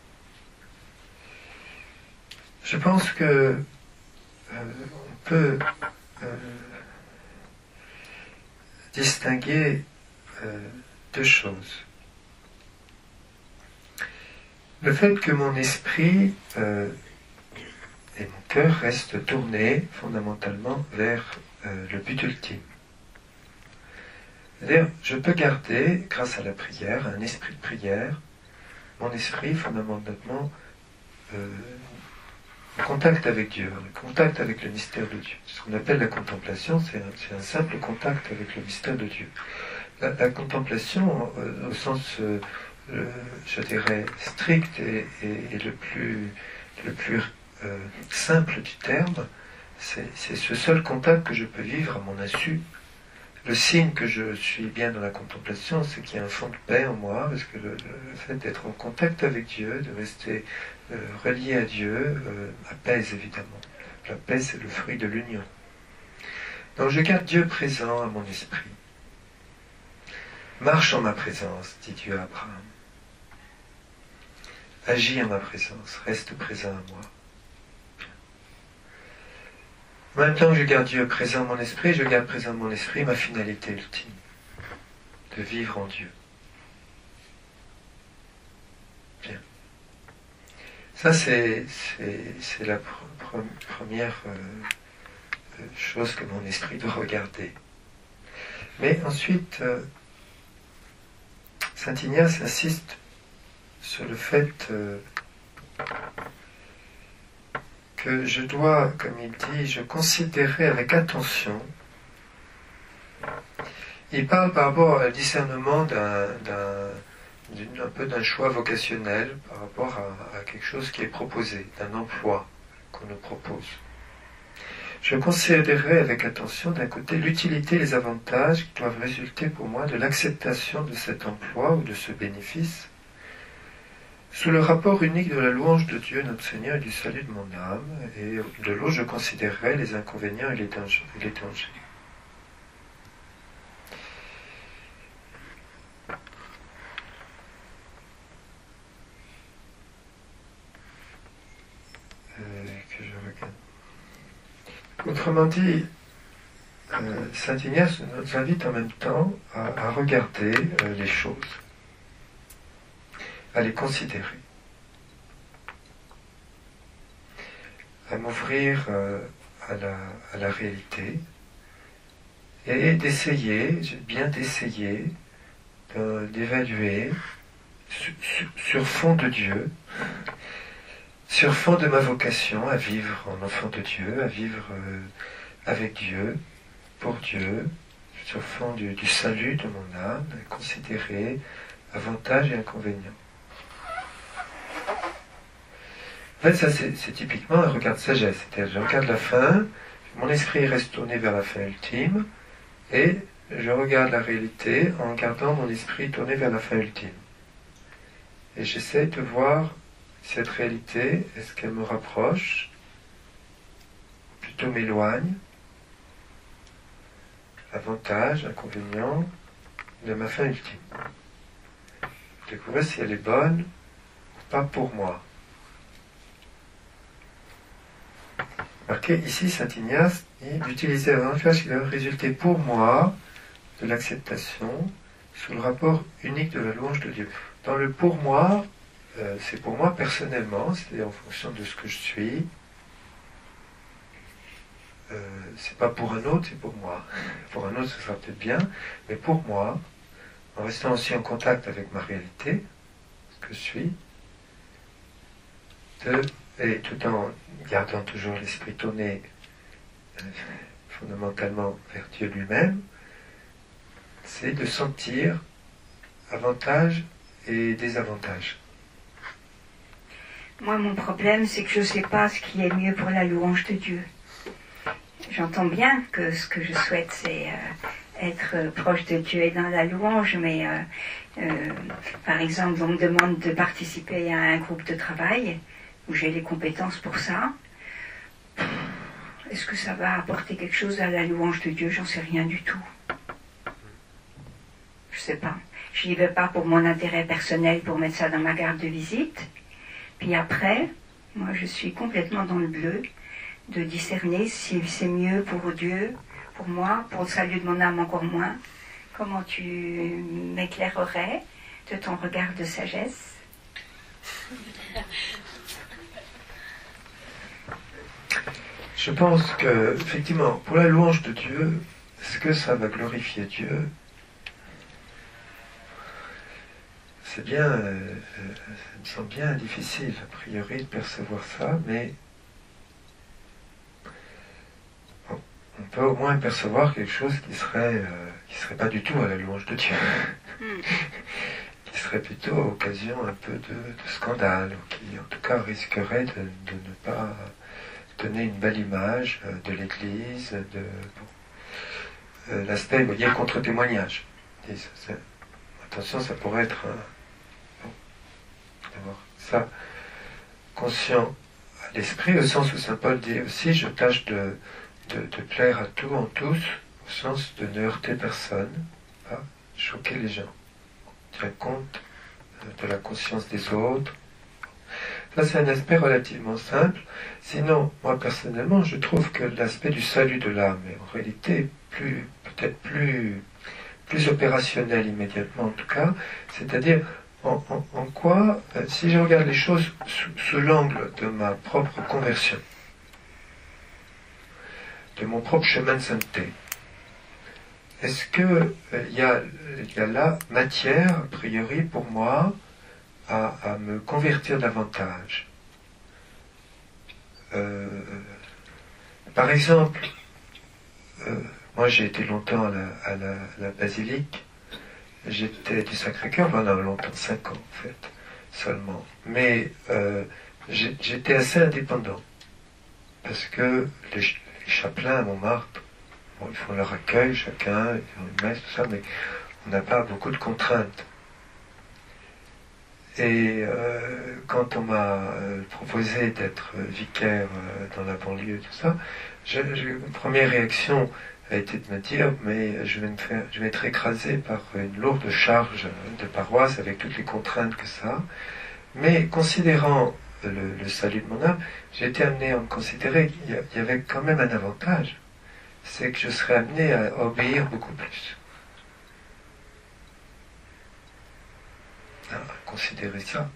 Je pense que on peut distinguer 2 choses. Le fait que mon esprit et mon cœur restent tournés fondamentalement vers le but ultime. C'est-à-dire, je peux garder, grâce à la prière, un esprit de prière, mon esprit fondamentalement en contact avec Dieu, en contact avec le mystère de Dieu. Ce qu'on appelle la contemplation, c'est un simple contact avec le mystère de Dieu. La contemplation, au sens, je dirais, strict et le plus simple du terme, c'est ce seul contact que je peux vivre à mon insu. Le signe que je suis bien dans la contemplation, c'est qu'il y a un fond de paix en moi, parce que le fait d'être en contact avec Dieu, de rester relié à Dieu, apaise évidemment. La paix, c'est le fruit de l'union. Donc je garde Dieu présent à mon esprit. Marche en ma présence, dit Dieu à Abraham. Agis en ma présence, reste présent à moi. En même temps que je garde Dieu présent dans mon esprit, je garde présent dans mon esprit ma finalité ultime, de vivre en Dieu. Bien. Ça, c'est la première chose que mon esprit doit regarder. Mais ensuite, Saint Ignace insiste sur le fait que je dois, comme il dit, je considérer avec attention. Il parle par rapport au discernement un peu d'un choix vocationnel par rapport à quelque chose qui est proposé, d'un emploi qu'on nous propose. Je considérerai avec attention d'un côté l'utilité et les avantages qui doivent résulter pour moi de l'acceptation de cet emploi ou de ce bénéfice sous le rapport unique de la louange de Dieu notre Seigneur et du salut de mon âme, et de l'autre je considérerai les inconvénients et les dangers. Que je regarde. Autrement dit, Saint Ignace nous invite en même temps à regarder les choses, à les considérer, à m'ouvrir à la réalité et d'essayer, bien d'essayer, d'évaluer sur fond de Dieu sur fond de ma vocation à vivre en enfant de Dieu, à vivre avec Dieu, pour Dieu, sur fond du salut de mon âme, à considérer avantages et inconvénients. En fait, ça c'est typiquement un regard de sagesse, c'est-à-dire je regarde la fin, mon esprit reste tourné vers la fin ultime, et je regarde la réalité en gardant mon esprit tourné vers la fin ultime. Et j'essaie de voir cette réalité, est-ce qu'elle me rapproche, plutôt m'éloigne, avantage, inconvénient, de ma fin ultime. Découvrir si elle est bonne ou pas pour moi. Marqué ici, Saint Ignace dit d'utiliser l'avantage qui doit résulter pour moi de l'acceptation sous le rapport unique de la louange de Dieu. Dans le pour moi, c'est pour moi personnellement, c'est en fonction de ce que je suis. C'est pas pour un autre, c'est pour moi. Pour un autre, ce sera peut-être bien, mais pour moi, en restant aussi en contact avec ma réalité, ce que je suis, et tout en gardant toujours l'esprit tourné fondamentalement vers Dieu lui-même, c'est de sentir avantages et désavantages. Moi, mon problème, c'est que je ne sais pas ce qui est mieux pour la louange de Dieu. J'entends bien que ce que je souhaite, c'est être proche de Dieu et dans la louange, mais par exemple, on me demande de participer à un groupe de travail où j'ai les compétences pour ça. Est-ce que ça va apporter quelque chose à la louange de Dieu? J'en sais rien du tout. Je sais pas. Je n'y vais pas pour mon intérêt personnel, pour mettre ça dans ma carte de visite. Puis après, moi je suis complètement dans le bleu de discerner si c'est mieux pour Dieu, pour moi, pour le salut de mon âme encore moins. Comment tu m'éclairerais de ton regard de sagesse? Je pense que, effectivement, pour la louange de Dieu, est-ce que ça va glorifier Dieu? C'est bien, ça me semble bien difficile, a priori, de percevoir ça, mais on peut au moins percevoir quelque chose qui serait pas du tout à la louange de Dieu, qui serait plutôt occasion un peu de scandale, ou qui en tout cas risquerait de ne pas donner une belle image de l'Église, l'aspect, vous voyez, le contre-témoignage. Attention, ça pourrait être d'avoir ça conscient à l'esprit, au sens où saint Paul dit aussi, je tâche de plaire à tout en tous, au sens de ne heurter personne, pas choquer les gens, tenir compte de la conscience des autres. Ça, c'est un aspect relativement simple. Sinon, moi personnellement, je trouve que l'aspect du salut de l'âme est en réalité peut-être plus opérationnel immédiatement en tout cas, c'est-à-dire en quoi, si je regarde les choses sous l'angle de ma propre conversion, de mon propre chemin de sainteté, est-ce que il y a là matière, a priori, pour moi, à me convertir davantage? Par exemple, moi j'ai été longtemps à la basilique, j'étais du Sacré-Cœur pendant longtemps, 5 ans en fait, seulement. Mais j'étais assez indépendant, parce que les chapelains à Montmartre, bon, ils font leur accueil, chacun, ils font une messe, tout ça, mais on n'a pas beaucoup de contraintes. Et quand on m'a proposé d'être vicaire dans la banlieue, tout ça, une première réaction a été de me dire, mais je vais être écrasé par une lourde charge de paroisse avec toutes les contraintes que ça. Mais considérant le salut de mon âme, j'ai été amené à me considérer qu'il y avait quand même un avantage, c'est que je serais amené à obéir beaucoup plus. À considérer ça.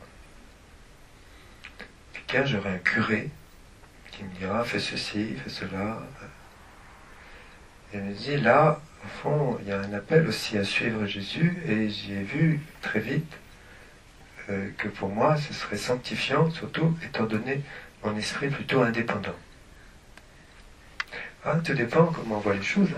Puis j'aurai un curé qui me dira, fais ceci, fais cela. Et il me dit, là, au fond, il y a un appel aussi à suivre Jésus, et j'y ai vu très vite que pour moi ce serait sanctifiant, surtout étant donné mon esprit plutôt indépendant. Tout dépend comment on voit les choses.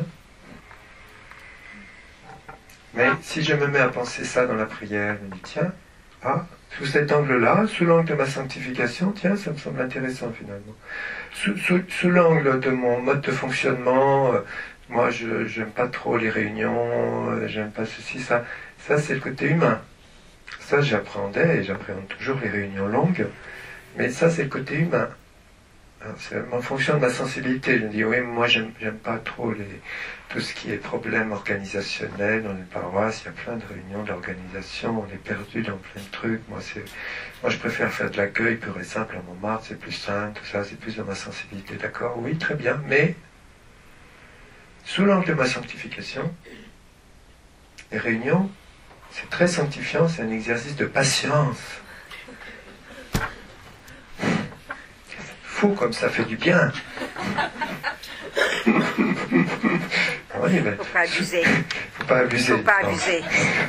Mais si je me mets à penser ça dans la prière, je me dis tiens, sous cet angle-là, sous l'angle de ma sanctification, tiens, ça me semble intéressant finalement. Sous l'angle de mon mode de fonctionnement, moi je j'aime pas trop les réunions, j'aime pas ceci, ça c'est le côté humain. Ça j'appréhendais et j'appréhende toujours les réunions longues, mais ça c'est le côté humain. C'est en fonction de ma sensibilité. Je me dis oui, moi j'aime pas trop tout ce qui est problème organisationnel dans les paroisses. Il y a plein de réunions d'organisation, on est perdu dans plein de trucs. Moi je préfère faire de l'accueil pur et simple à Montmartre, c'est plus simple, tout ça, c'est plus dans ma sensibilité. D'accord, oui, très bien, mais sous l'angle de ma sanctification, les réunions, c'est très sanctifiant, c'est un exercice de patience. Comme ça fait du bien. Oui, mais Faut pas abuser. Faut pas abuser. Faut pas abuser.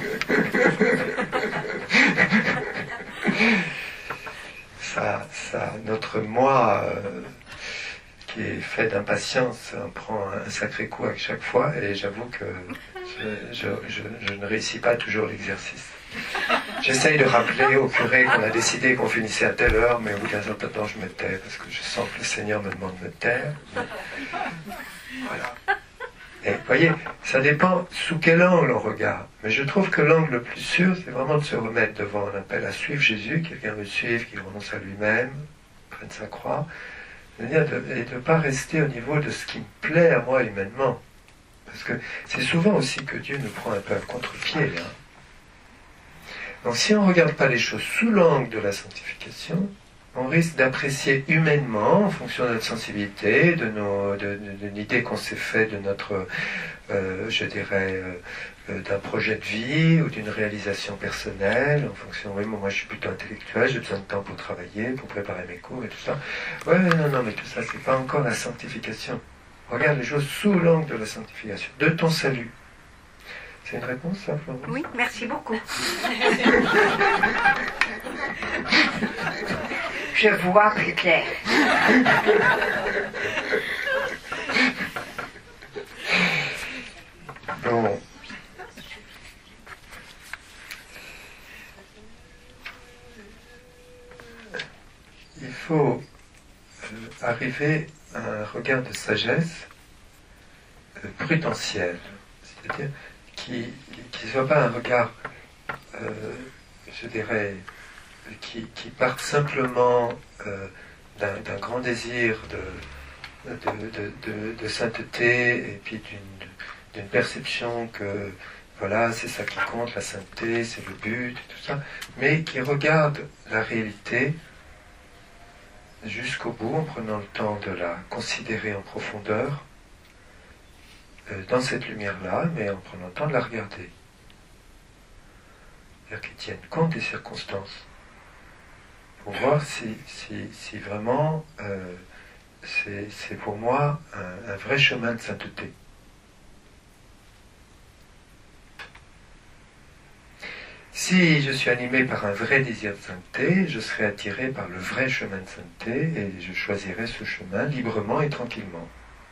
Notre moi qui est fait d'impatience en prend un sacré coup à chaque fois, et j'avoue que je ne réussis pas toujours l'exercice. J'essaye de rappeler au curé qu'on a décidé qu'on finissait à telle heure, mais au bout d'un certain temps je me tais, parce que je sens que le Seigneur me demande de me taire. Voilà. Et vous voyez, ça dépend sous quel angle on regarde. Mais je trouve que l'angle le plus sûr, c'est vraiment de se remettre devant un appel à suivre Jésus, quelqu'un veut suivre, qui renonce à lui-même, prenne sa croix, et de ne pas rester au niveau de ce qui me plaît à moi humainement. Parce que c'est souvent aussi que Dieu nous prend un peu à contre-pied. Donc si on ne regarde pas les choses sous l'angle de la sanctification, on risque d'apprécier humainement, en fonction de notre sensibilité, de l'idée qu'on s'est fait de notre, d'un projet de vie ou d'une réalisation personnelle, en fonction, oui, moi je suis plutôt intellectuel, j'ai besoin de temps pour travailler, pour préparer mes cours et tout ça. Ouais, non, mais tout ça, c'est pas encore la sanctification. Regarde les choses sous l'angle de la sanctification, de ton salut. C'est une réponse, ça, Florence ? Oui, merci beaucoup. Je vois plus clair. Bon. Il faut arriver à un regard de sagesse prudentiel, c'est-à-dire qui ne soit pas un regard, je dirais, qui parte simplement d'un grand désir de sainteté et puis d'une perception que voilà, c'est ça qui compte, la sainteté, c'est le but, et tout ça, mais qui regarde la réalité jusqu'au bout en prenant le temps de la considérer en profondeur, dans cette lumière-là, mais en prenant le temps de la regarder. C'est-à-dire qu'ils tiennent compte des circonstances, pour voir si vraiment c'est pour moi un vrai chemin de sainteté. Si je suis animé par un vrai désir de sainteté, je serai attiré par le vrai chemin de sainteté et je choisirai ce chemin librement et tranquillement.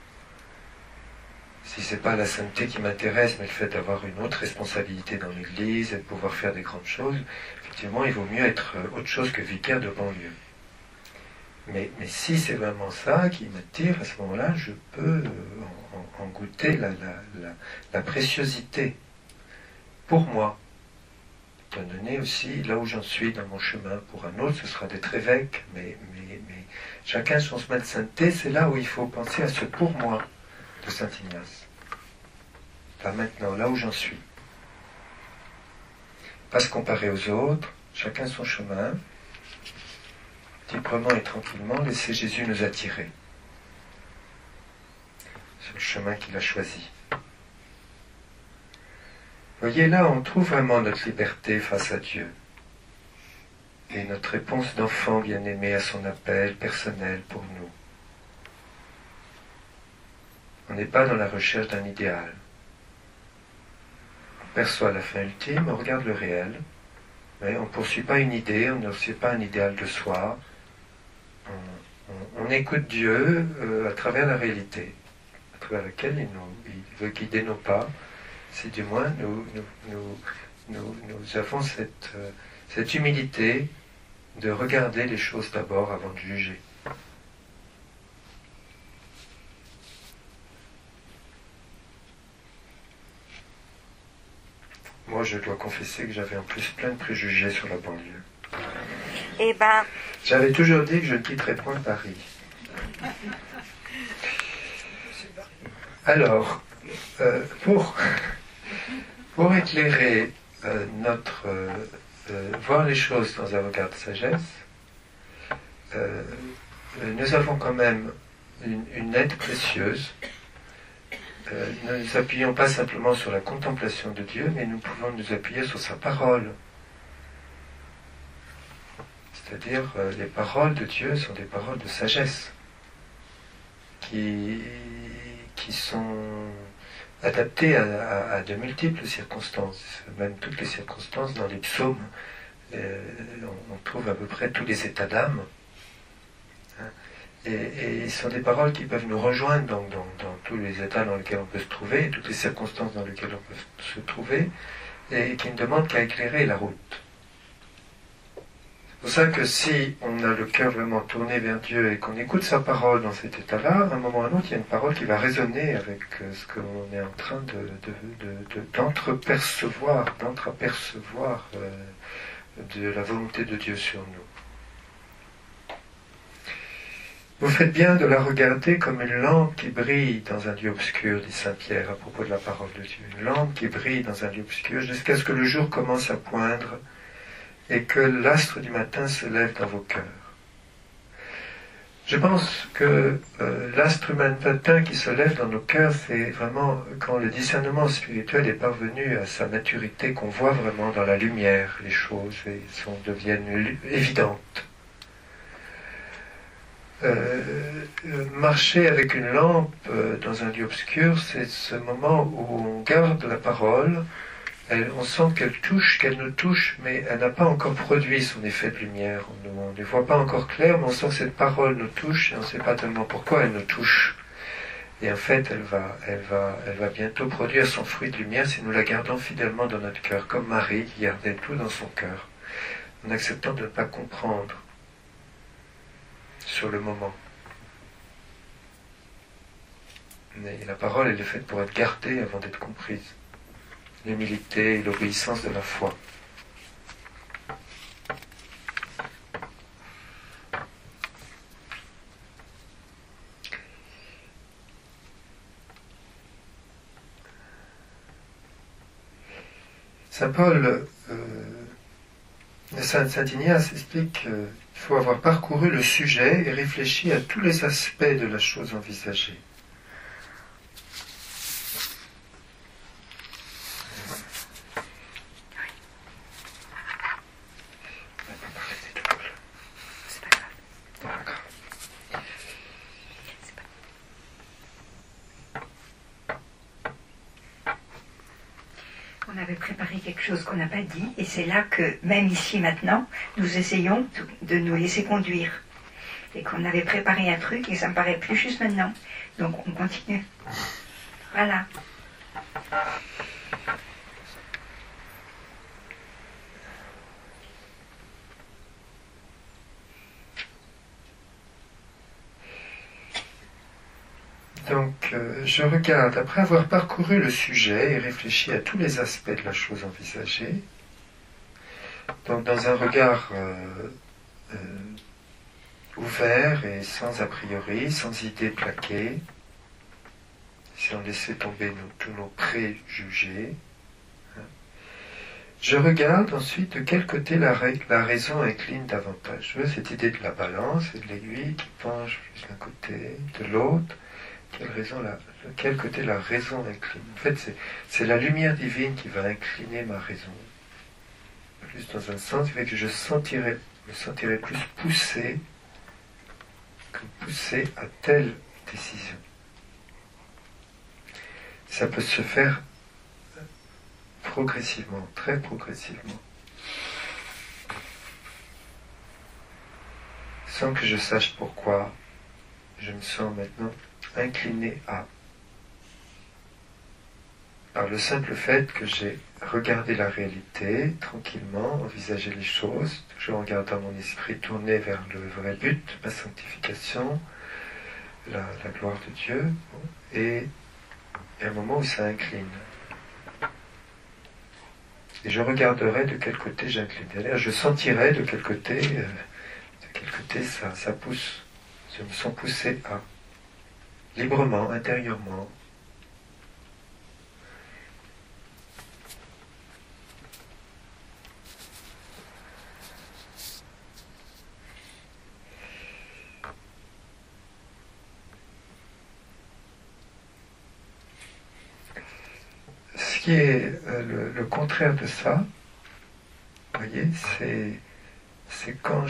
Si ce n'est pas la sainteté qui m'intéresse, mais le fait d'avoir une autre responsabilité dans l'Église et de pouvoir faire des grandes choses, effectivement, il vaut mieux être autre chose que vicaire de banlieue. Mais si c'est vraiment ça qui m'attire, à ce moment-là, je peux en goûter la préciosité pour moi. Étant donné aussi là où j'en suis dans mon chemin. Pour un autre, ce sera d'être évêque, mais chacun son chemin de sainteté, c'est là où il faut penser à ce pour moi de Saint Ignace. Là maintenant, là où j'en suis. Pas se comparer aux autres, chacun son chemin, librement et tranquillement, laisser Jésus nous attirer sur le chemin qu'il a choisi. Voyez, là, on trouve vraiment notre liberté face à Dieu et notre réponse d'enfant bien-aimé à son appel personnel pour nous. On n'est pas dans la recherche d'un idéal. On perçoit la fin ultime, on regarde le réel, Mais on ne poursuit pas une idée, on ne poursuit pas un idéal de soi. On écoute Dieu à travers la réalité, à travers laquelle il veut guider nos pas. Si du moins nous avons cette humilité de regarder les choses d'abord avant de juger. Moi, je dois confesser que j'avais en plus plein de préjugés sur la banlieue. Eh ben... J'avais toujours dit que je ne quitterais point Paris. Alors, pour éclairer voir les choses dans un regard de sagesse, nous avons quand même une aide précieuse. Ne nous appuyons pas simplement sur la contemplation de Dieu, mais nous pouvons nous appuyer sur sa parole. C'est-à-dire, les paroles de Dieu sont des paroles de sagesse, qui sont adaptées à de multiples circonstances, même toutes les circonstances dans les psaumes. On trouve à peu près tous les états d'âme. Et ce sont des paroles qui peuvent nous rejoindre dans tous les états dans lesquels on peut se trouver, toutes les circonstances dans lesquelles on peut se trouver, et qui ne demandent qu'à éclairer la route. C'est pour ça que si on a le cœur vraiment tourné vers Dieu et qu'on écoute sa parole dans cet état-là, à un moment ou à un autre, il y a une parole qui va résonner avec ce qu'on est en train d'entreapercevoir de la volonté de Dieu sur nous. Vous faites bien de la regarder comme une lampe qui brille dans un lieu obscur, dit saint Pierre à propos de la parole de Dieu. Une lampe qui brille dans un lieu obscur jusqu'à ce que le jour commence à poindre et que l'astre du matin se lève dans vos cœurs. Je pense que l'astre du matin qui se lève dans nos cœurs, c'est vraiment quand le discernement spirituel est parvenu à sa maturité, qu'on voit vraiment dans la lumière les choses et deviennent évidentes. Marcher avec une lampe dans un lieu obscur, c'est ce moment où on garde la parole, on sent qu'elle nous touche, mais elle n'a pas encore produit son effet de lumière. On ne les voit pas encore clair, mais on sent que cette parole nous touche, et on ne sait pas tellement pourquoi elle nous touche. Et en fait, elle va bientôt produire son fruit de lumière si nous la gardons fidèlement dans notre cœur, comme Marie qui gardait tout dans son cœur, en acceptant de ne pas comprendre sur le moment. Mais la parole, elle est faite pour être gardée avant d'être comprise. L'humilité et l'obéissance de la foi. Saint Paul, Saint Ignace explique qu'il faut avoir parcouru le sujet et réfléchi à tous les aspects de la chose envisagée. On avait préparé quelque chose qu'on n'a pas dit, et c'est là que, même ici maintenant, nous essayons de nous laisser conduire. Et qu'on avait préparé un truc, et ça me paraît plus juste maintenant. Donc on continue. Voilà. Donc, je regarde, après avoir parcouru le sujet et réfléchi à tous les aspects de la chose envisagée, donc dans un regard ouvert et sans a priori, sans idée plaquée, si on laissait tomber tous nos préjugés, je regarde ensuite de quel côté la raison incline davantage. Je veux cette idée de la balance et de l'aiguille qui penche plus d'un côté, de l'autre. Quel côté la raison incline. En fait, c'est la lumière divine qui va incliner ma raison. Plus dans un sens, qui fait que je me sentirai plus poussé à telle décision. Ça peut se faire progressivement, très progressivement. sans que je sache pourquoi, je me sens maintenant incliné à. Par le simple fait que j'ai regardé la réalité tranquillement, envisagé les choses, toujours en gardant mon esprit tourné vers le vrai but, ma sanctification, la gloire de Dieu, et un moment où ça incline. Et je regarderai de quel côté j'incline. D'ailleurs, je sentirai de quel côté ça pousse. Je me sens poussé à. Librement, intérieurement. Ce qui est le contraire de ça, vous voyez, c'est quand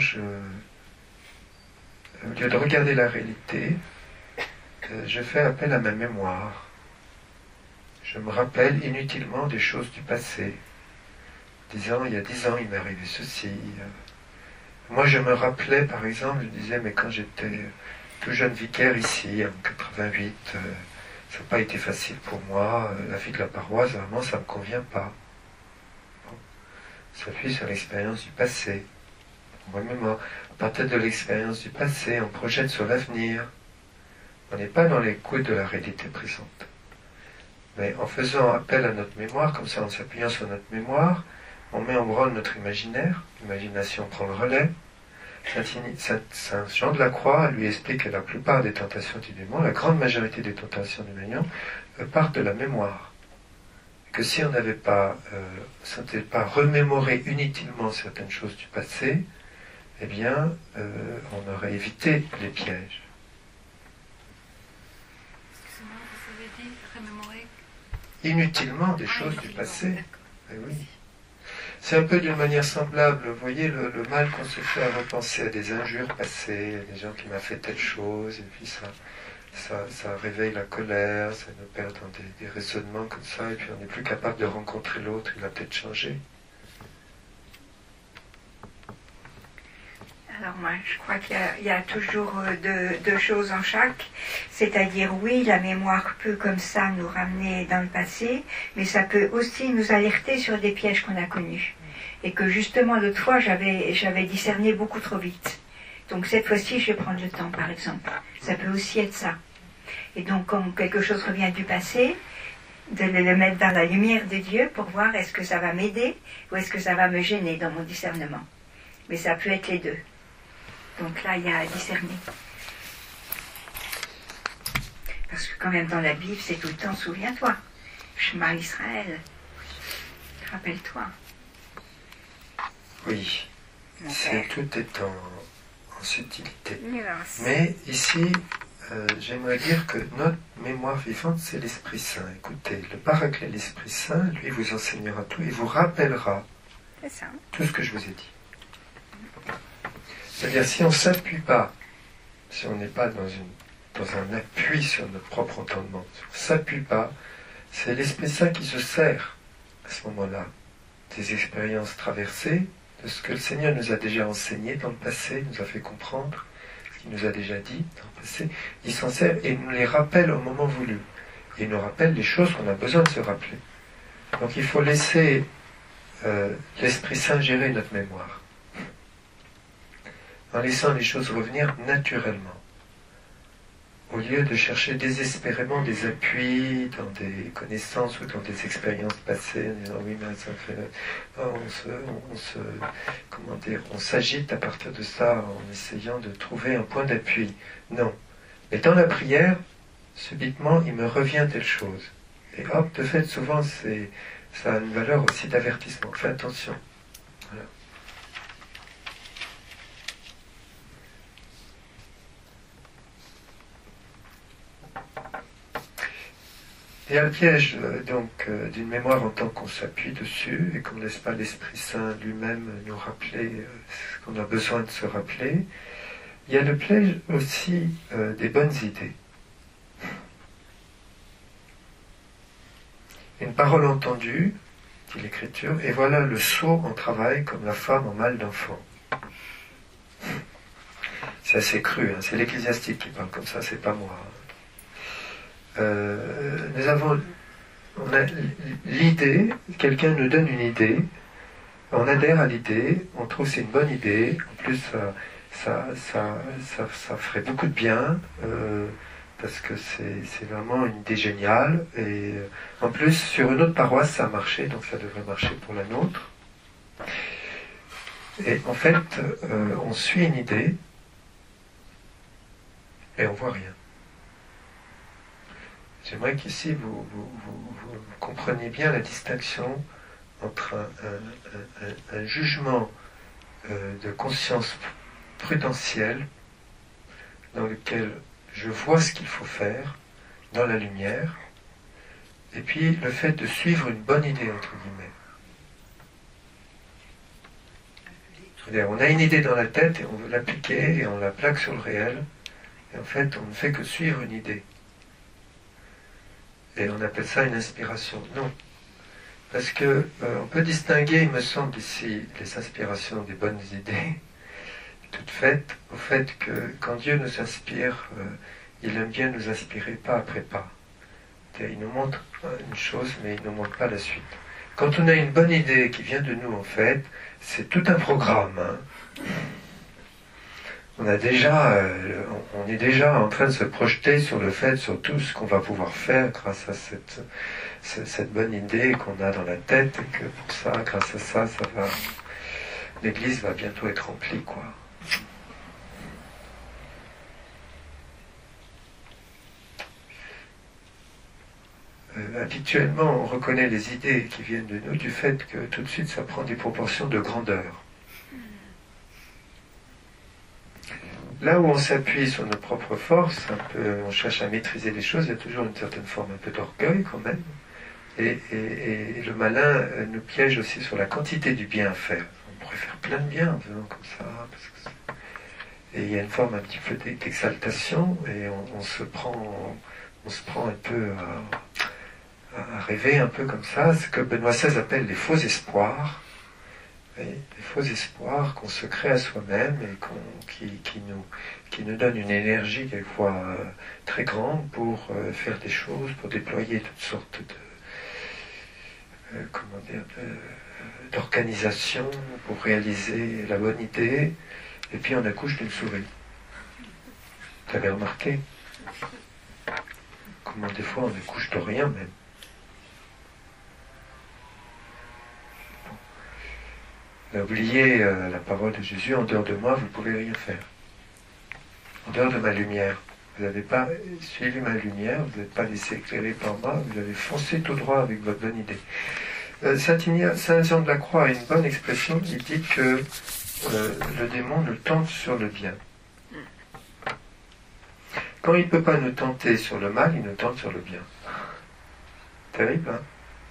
au lieu de regarder la réalité, je fais appel à ma mémoire. Je me rappelle inutilement des choses du passé, disant, il y a 10 ans, il m'est arrivé ceci. Moi, je me rappelais, par exemple, je disais, mais quand j'étais tout jeune vicaire ici, en 88, ça n'a pas été facile pour moi, la vie de la paroisse, vraiment, ça ne me convient pas. Bon. Ça s'appuie sur l'expérience du passé. Moi-même, à partir de l'expérience du passé, on projette sur l'avenir. On n'est pas dans les coudes de la réalité présente. Mais en faisant appel à notre mémoire, comme ça, en s'appuyant sur notre mémoire, on met en branle notre imaginaire. L'imagination prend le relais. Saint Jean de la Croix lui explique que la plupart des tentations du démon, la grande majorité des tentations du démon, partent de la mémoire. Que si on n'avait pas remémoré inutilement certaines choses du passé, eh bien, on aurait évité les pièges. Excusez-moi, vous avez dit remémorer Inutilement des choses du passé. Eh oui. C'est un peu d'une manière semblable. Vous voyez le mal qu'on se fait à repenser à des injures passées, à des gens qui m'ont fait telle chose, et puis ça réveille la colère, ça nous perd dans des raisonnements comme ça, et puis on n'est plus capable de rencontrer l'autre, il a peut-être changé. Alors moi, je crois qu'il y a toujours deux choses en chaque. C'est-à-dire, oui, la mémoire peut comme ça nous ramener dans le passé, mais ça peut aussi nous alerter sur des pièges qu'on a connus. Et que justement, l'autre fois, j'avais discerné beaucoup trop vite. Donc cette fois-ci, je vais prendre le temps, par exemple. Ça peut aussi être ça. Et donc, quand quelque chose revient du passé, de le mettre dans la lumière de Dieu pour voir est-ce que ça va m'aider ou est-ce que ça va me gêner dans mon discernement. Mais ça peut être les deux. Donc là, il y a à discerner. Parce que quand même dans la Bible, c'est tout le temps, souviens-toi. Shema Israël. Rappelle-toi. Oui. Mon Tout est en subtilité. Nuance. Mais ici, j'aimerais dire que notre mémoire vivante, c'est l'Esprit Saint. Écoutez, le Paraclet, l'Esprit Saint, lui vous enseignera tout, il vous rappellera C'est ça. tout ce que je vous ai dit. C'est-à-dire, si on ne s'appuie pas, si on n'est pas dans un appui sur notre propre entendement, si on ne s'appuie pas, c'est l'Esprit Saint qui se sert, à ce moment-là, des expériences traversées, de ce que le Seigneur nous a déjà enseigné dans le passé, nous a fait comprendre, ce qu'il nous a déjà dit dans le passé. Il s'en sert et nous les rappelle au moment voulu. Il nous rappelle les choses qu'on a besoin de se rappeler. Donc il faut laisser l'Esprit Saint gérer notre mémoire, en laissant les choses revenir naturellement, au lieu de chercher désespérément des appuis dans des connaissances ou dans des expériences passées, en disant oui, mais ça fait... on s'agite à partir de ça en essayant de trouver un point d'appui. Non. Mais dans la prière, subitement, il me revient telle chose. Et hop, de fait, souvent, ça a une valeur aussi d'avertissement. Fais attention. Voilà. Il y a le piège d'une mémoire en tant qu'on s'appuie dessus et qu'on ne laisse pas l'Esprit Saint lui-même nous rappeler ce qu'on a besoin de se rappeler. Il y a le piège aussi des bonnes idées. Une parole entendue, dit l'Écriture, et voilà le sot en travail comme la femme en mal d'enfant. C'est assez cru, hein. C'est l'Ecclésiastique qui parle comme ça, c'est pas moi. On a l'idée, quelqu'un nous donne une idée, on adhère à l'idée, on trouve que c'est une bonne idée, en plus ça ferait beaucoup de bien, parce que c'est vraiment une idée géniale, et en plus sur une autre paroisse ça a marché, donc ça devrait marcher pour la nôtre. Et en fait, on suit une idée, et on voit rien. J'aimerais qu'ici vous compreniez bien la distinction entre un jugement de conscience prudentielle dans lequel je vois ce qu'il faut faire dans la lumière, et puis le fait de suivre une bonne idée, entre guillemets. C'est-à-dire, on a une idée dans la tête et on veut l'appliquer et on la plaque sur le réel, et en fait on ne fait que suivre une idée. Et on appelle ça une inspiration. Non. Parce que on peut distinguer, il me semble ici, les inspirations des bonnes idées, toutes faites, au fait que quand Dieu nous inspire, il aime bien nous inspirer pas après pas. Il nous montre une chose, mais il ne nous montre pas la suite. Quand on a une bonne idée qui vient de nous, en fait, c'est tout un programme. Hein. On est déjà en train de se projeter sur le fait, sur tout ce qu'on va pouvoir faire grâce à cette bonne idée qu'on a dans la tête, et que pour ça, grâce à ça, l'Église va bientôt être remplie, quoi. Habituellement, on reconnaît les idées qui viennent de nous du fait que tout de suite, ça prend des proportions de grandeur. Là où on s'appuie sur nos propres forces, on cherche à maîtriser les choses, il y a toujours une certaine forme un peu d'orgueil quand même. Et le malin nous piège aussi sur la quantité du bien à faire. On pourrait faire plein de bien en faisant comme ça. Et il y a une forme un petit peu d'exaltation, et on se prend un peu à rêver un peu comme ça, ce que Benoît XVI appelle les faux espoirs. Les faux espoirs qu'on se crée à soi-même et qui nous donnent une énergie quelquefois très grande pour faire des choses, pour déployer toutes sortes d'organisations, pour réaliser la bonne idée, et puis on accouche d'une souris. Vous avez remarqué comment des fois on accouche de rien même. Oubliez la parole de Jésus, en dehors de moi, vous ne pouvez rien faire. En dehors de ma lumière. Vous n'avez pas suivi ma lumière, vous n'êtes pas laissé éclairer par moi, vous avez foncé tout droit avec votre bonne idée. Saint Jean de la Croix a une bonne expression qui dit que le démon nous tente sur le bien. Quand il ne peut pas nous tenter sur le mal, il nous tente sur le bien. Terrible, hein?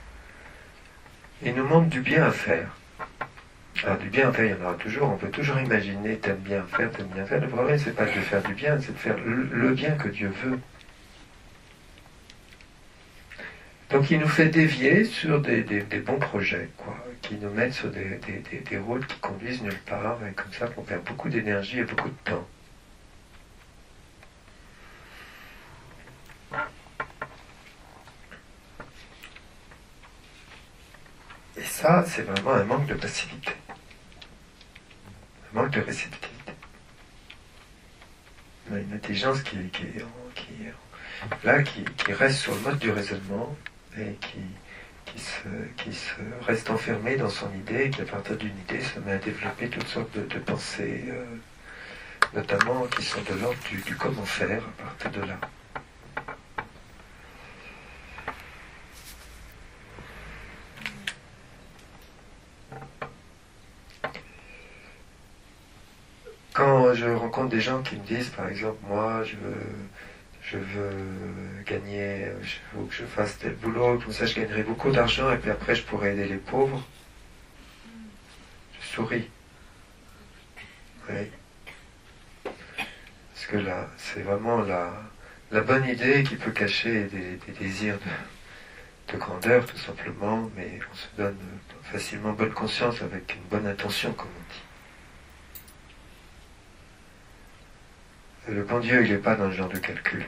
Il nous montre du bien à faire. Alors, du bien à faire, il y en aura toujours, on peut toujours imaginer, t'aimes bien faire. Le problème, c'est pas de faire du bien, c'est de faire le bien que Dieu veut. Donc il nous fait dévier sur des bons projets, quoi, qui nous mettent sur des routes qui conduisent nulle part, et comme ça qu'on perd beaucoup d'énergie et beaucoup de temps. Et ça, c'est vraiment un manque de passivité. Un manque de réceptivité. Une intelligence qui reste sur le mode du raisonnement et qui se reste enfermée dans son idée et qui, à partir d'une idée, se met à développer toutes sortes de pensées, notamment qui sont de l'ordre du comment faire à partir de là. Quand je rencontre des gens qui me disent, par exemple, moi, je veux gagner, il faut que je fasse tel boulot, comme ça je gagnerai beaucoup d'argent et puis après je pourrai aider les pauvres, je souris. Oui. Parce que là, c'est vraiment la bonne idée qui peut cacher des désirs de grandeur, tout simplement, mais on se donne facilement bonne conscience avec une bonne intention, comme on dit. Le bon Dieu, il n'est pas dans le genre de calcul.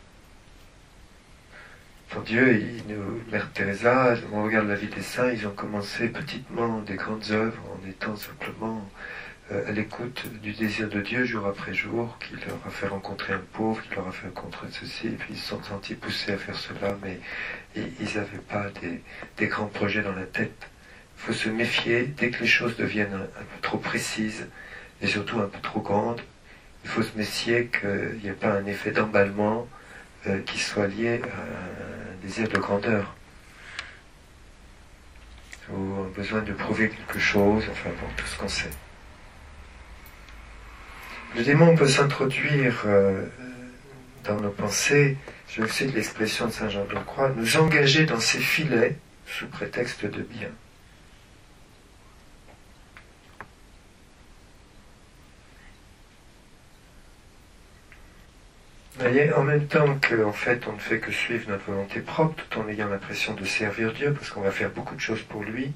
Pour Dieu, Mère Teresa, on regarde la vie des saints, ils ont commencé petitement des grandes œuvres en étant simplement à l'écoute du désir de Dieu jour après jour, qui leur a fait rencontrer un pauvre, qui leur a fait rencontrer ceci, et puis ils se sont sentis poussés à faire cela, mais ils n'avaient pas des grands projets dans la tête. Il faut se méfier, dès que les choses deviennent un peu trop précises, et surtout un peu trop grandes, il faut se méfier qu'il n'y ait pas un effet d'emballement qui soit lié à un désir de grandeur, ou un besoin de prouver quelque chose, enfin bon, tout ce qu'on sait. Le démon peut s'introduire dans nos pensées, je cite l'expression de Saint Jean de la Croix, nous engager dans ses filets sous prétexte de bien. Vous voyez, en même temps qu'en fait on ne fait que suivre notre volonté propre, tout en ayant l'impression de servir Dieu, parce qu'on va faire beaucoup de choses pour lui,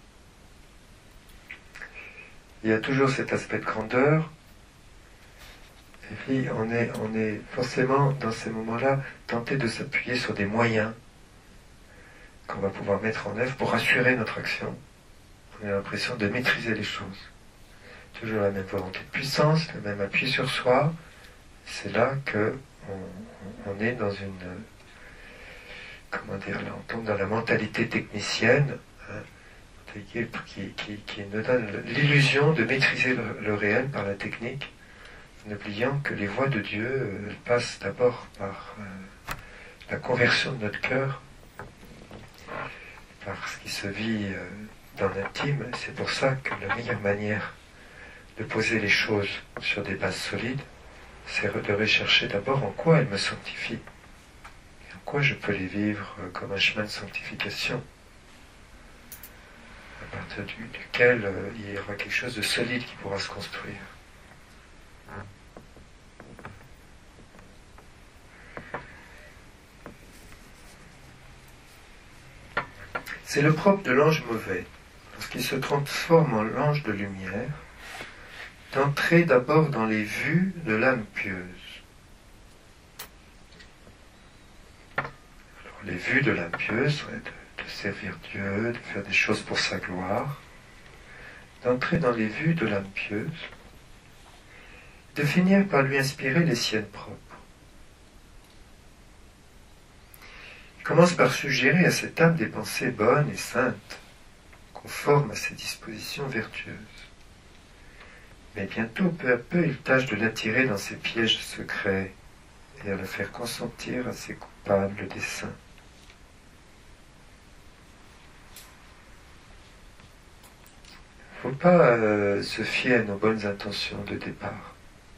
il y a toujours cet aspect de grandeur. Et puis on est forcément dans ces moments-là tenté de s'appuyer sur des moyens qu'on va pouvoir mettre en œuvre pour assurer notre action. On a l'impression de maîtriser les choses. Toujours la même volonté de puissance, le même appui sur soi. C'est là que on est dans une, comment dire, là, on tombe dans la mentalité technicienne, hein, qui nous donne l'illusion de maîtriser le réel par la technique, en oubliant que les voies de Dieu passent d'abord par la conversion de notre cœur, par ce qui se vit dans l'intime. C'est pour ça que la meilleure manière de poser les choses sur des bases solides, c'est de rechercher d'abord en quoi elles me sanctifient, et en quoi je peux les vivre comme un chemin de sanctification, à partir duquel il y aura quelque chose de solide qui pourra se construire. C'est le propre de l'ange mauvais, lorsqu'il se transforme en l'ange de lumière, d'entrer d'abord dans les vues de l'âme pieuse. Alors, les vues de l'âme pieuse seraient de servir Dieu, de faire des choses pour sa gloire, d'entrer dans les vues de l'âme pieuse, de finir par lui inspirer les siennes propres. Il commence par suggérer à cette âme des pensées bonnes et saintes, conformes à ses dispositions vertueuses. Mais bientôt, peu à peu, il tâche de l'attirer dans ses pièges secrets et à la faire consentir à ses coupables desseins. Il ne faut pas se fier à nos bonnes intentions de départ.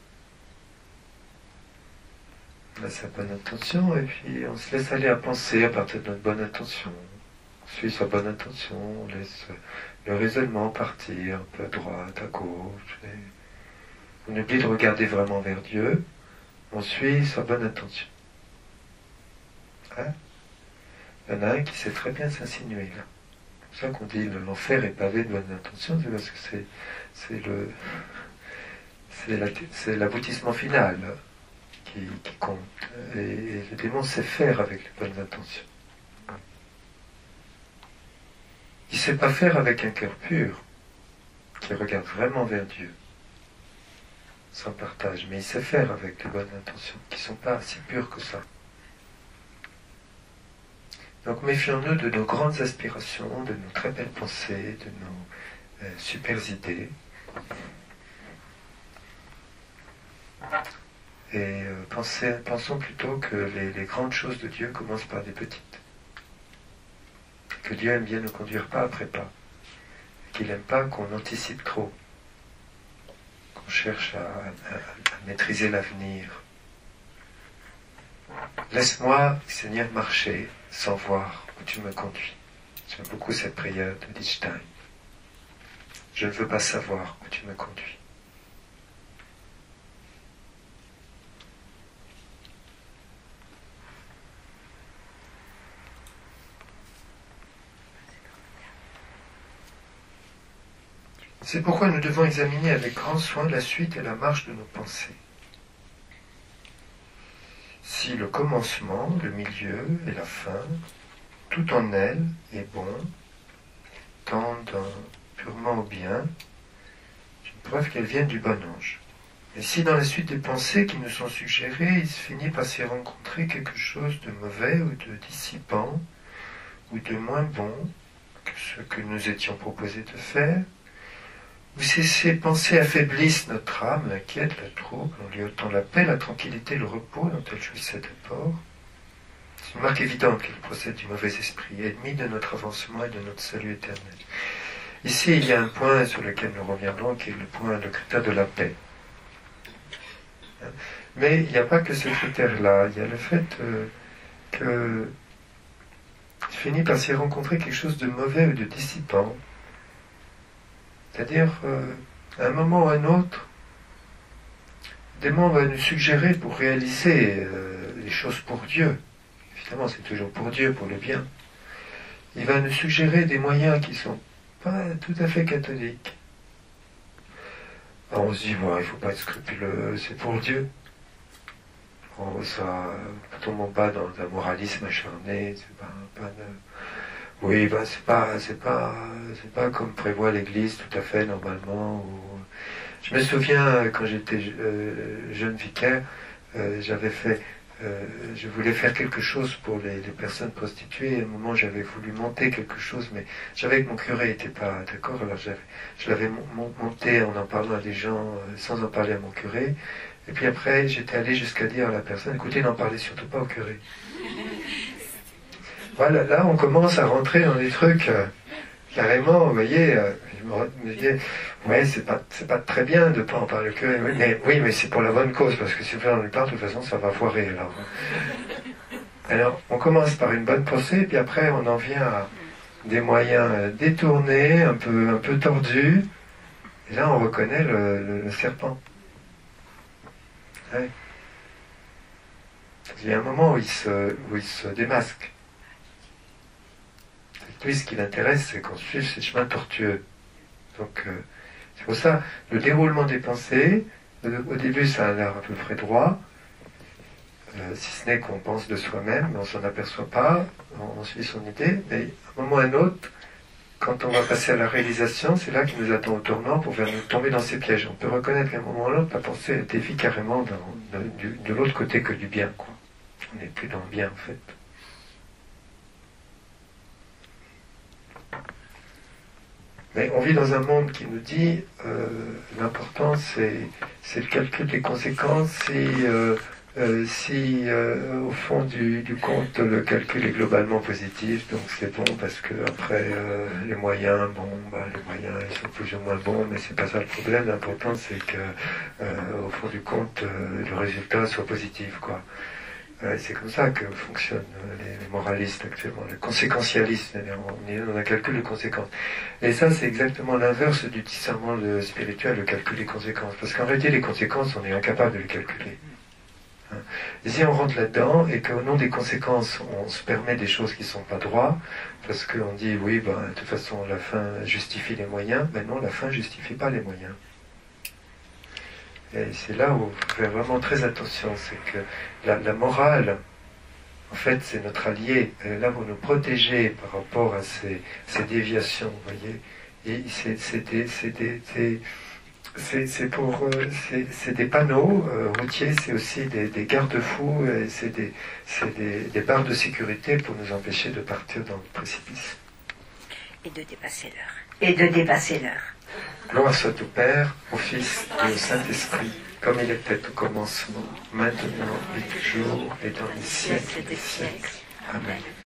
On a sa bonne intention et puis on se laisse aller à penser à partir de notre bonne intention. On suit sa bonne intention, on laisse le raisonnement partir un peu à droite, à gauche. On oublie de regarder vraiment vers Dieu, on suit sa bonne intention. Hein? Il y en a un qui sait très bien s'insinuer là. C'est pour ça qu'on dit l'enfer est pavé de bonnes intentions, c'est parce que c'est l'aboutissement final qui compte. Et le démon sait faire avec les bonnes intentions. Il ne sait pas faire avec un cœur pur, qui regarde vraiment vers Dieu, sans partage, mais il sait faire avec les bonnes intentions, qui ne sont pas si pures que ça. Donc méfions-nous de nos grandes aspirations, de nos très belles pensées, de nos super idées. Et pensons plutôt que les grandes choses de Dieu commencent par des petites. Que Dieu aime bien nous conduire pas après pas. Qu'il n'aime pas qu'on anticipe trop. Qu'on cherche à maîtriser l'avenir. Laisse-moi, Seigneur, marcher sans voir où tu me conduis. J'aime beaucoup cette prière de Lichtenstein. Je ne veux pas savoir où tu me conduis. C'est pourquoi nous devons examiner avec grand soin la suite et la marche de nos pensées. si le commencement, le milieu et la fin, tout en elle est bon, tendent purement au bien, c'est une preuve qu'elle vient du bon ange. Et si dans la suite des pensées qui nous sont suggérées, il se finit par s'y rencontrer quelque chose de mauvais ou de dissipant, ou de moins bon que ce que nous étions proposés de faire, ou si ces pensées affaiblissent notre âme, l'inquiètent, la troublent, on lui ôtant la paix, la tranquillité, le repos dont elle jouissait d'abord, c'est une marque évidente qu'elle procède du mauvais esprit, ennemi de notre avancement et de notre salut éternel. Ici, il y a un point sur lequel nous reviendrons, qui est le critère de la paix. Mais il n'y a pas que ce critère-là, il y a le fait que il finit par s'y rencontrer quelque chose de mauvais ou de dissipant. C'est-à-dire, à un moment ou à un autre, le démon va nous suggérer pour réaliser les choses pour Dieu. Évidemment, c'est toujours pour Dieu, pour le bien. Il va nous suggérer des moyens qui ne sont pas tout à fait catholiques. Alors on se dit, bon, il ne faut pas être scrupuleux, c'est pour Dieu. Bon, ça ne tombe pas dans un moralisme acharné, c'est pas de... Oui, ben c'est pas comme prévoit l'Église tout à fait normalement. Je me souviens quand j'étais jeune vicaire, je voulais faire quelque chose pour les personnes prostituées. À un moment, j'avais voulu monter quelque chose, mais je savais que mon curé n'était pas d'accord. Alors je l'avais monté en parlant à des gens, sans en parler à mon curé. Et puis après, j'étais allé jusqu'à dire à la personne, écoutez, n'en parlez surtout pas au curé. Voilà, là, on commence à rentrer dans des trucs carrément, vous voyez. Je me disais, ouais, c'est pas très bien de ne pas en parler au curé. Oui, mais c'est pour la bonne cause, parce que si on lui parle, de toute façon, ça va foirer. Alors, on commence par une bonne pensée, puis après, on en vient à des moyens détournés, un peu tordus. Et là, on reconnaît le serpent. Ouais. Il y a un moment où il se démasque. Lui, ce qui l'intéresse, c'est qu'on suive ces chemins tortueux. Donc, c'est pour ça, le déroulement des pensées, au début, ça a l'air à peu près droit, si ce n'est qu'on pense de soi-même, mais on s'en aperçoit pas, on suit son idée, mais à un moment ou à un autre, quand on va passer à la réalisation, c'est là qu'il nous attend au tournant pour faire nous tomber dans ces pièges. On peut reconnaître qu'à un moment ou à l'autre, la pensée dévie carrément de l'autre côté que du bien, quoi. On n'est plus dans le bien, en fait. Mais on vit dans un monde qui nous dit l'important c'est le calcul des conséquences. Si au fond du compte le calcul est globalement positif, donc c'est bon parce que après les moyens, les moyens ils sont plus ou moins bons, mais c'est pas ça le problème. L'important c'est que au fond du compte le résultat soit positif, quoi. C'est comme ça que fonctionnent les moralistes actuellement, les conséquentialistes, on est dans un calcul de conséquences. Et ça, c'est exactement l'inverse du discernement spirituel, le calcul des conséquences. Parce qu'en réalité, les conséquences, on est incapable de les calculer. Et si on rentre là-dedans, et qu'au nom des conséquences, on se permet des choses qui ne sont pas droits, parce qu'on dit, oui, de toute façon, la fin justifie les moyens, mais non, la fin ne justifie pas les moyens. Et c'est là où il faut faire vraiment très attention, c'est que la morale, en fait, c'est notre allié. Elle est là pour nous protéger par rapport à ces déviations, vous voyez. Et c'est des panneaux routiers, c'est aussi des garde-fous, c'est des barres de sécurité pour nous empêcher de partir dans le précipice. Et de dépasser l'heure. Gloire soit au Père, au Fils et au Saint-Esprit, comme il était au commencement, maintenant et toujours, et dans les siècles des siècles. Amen.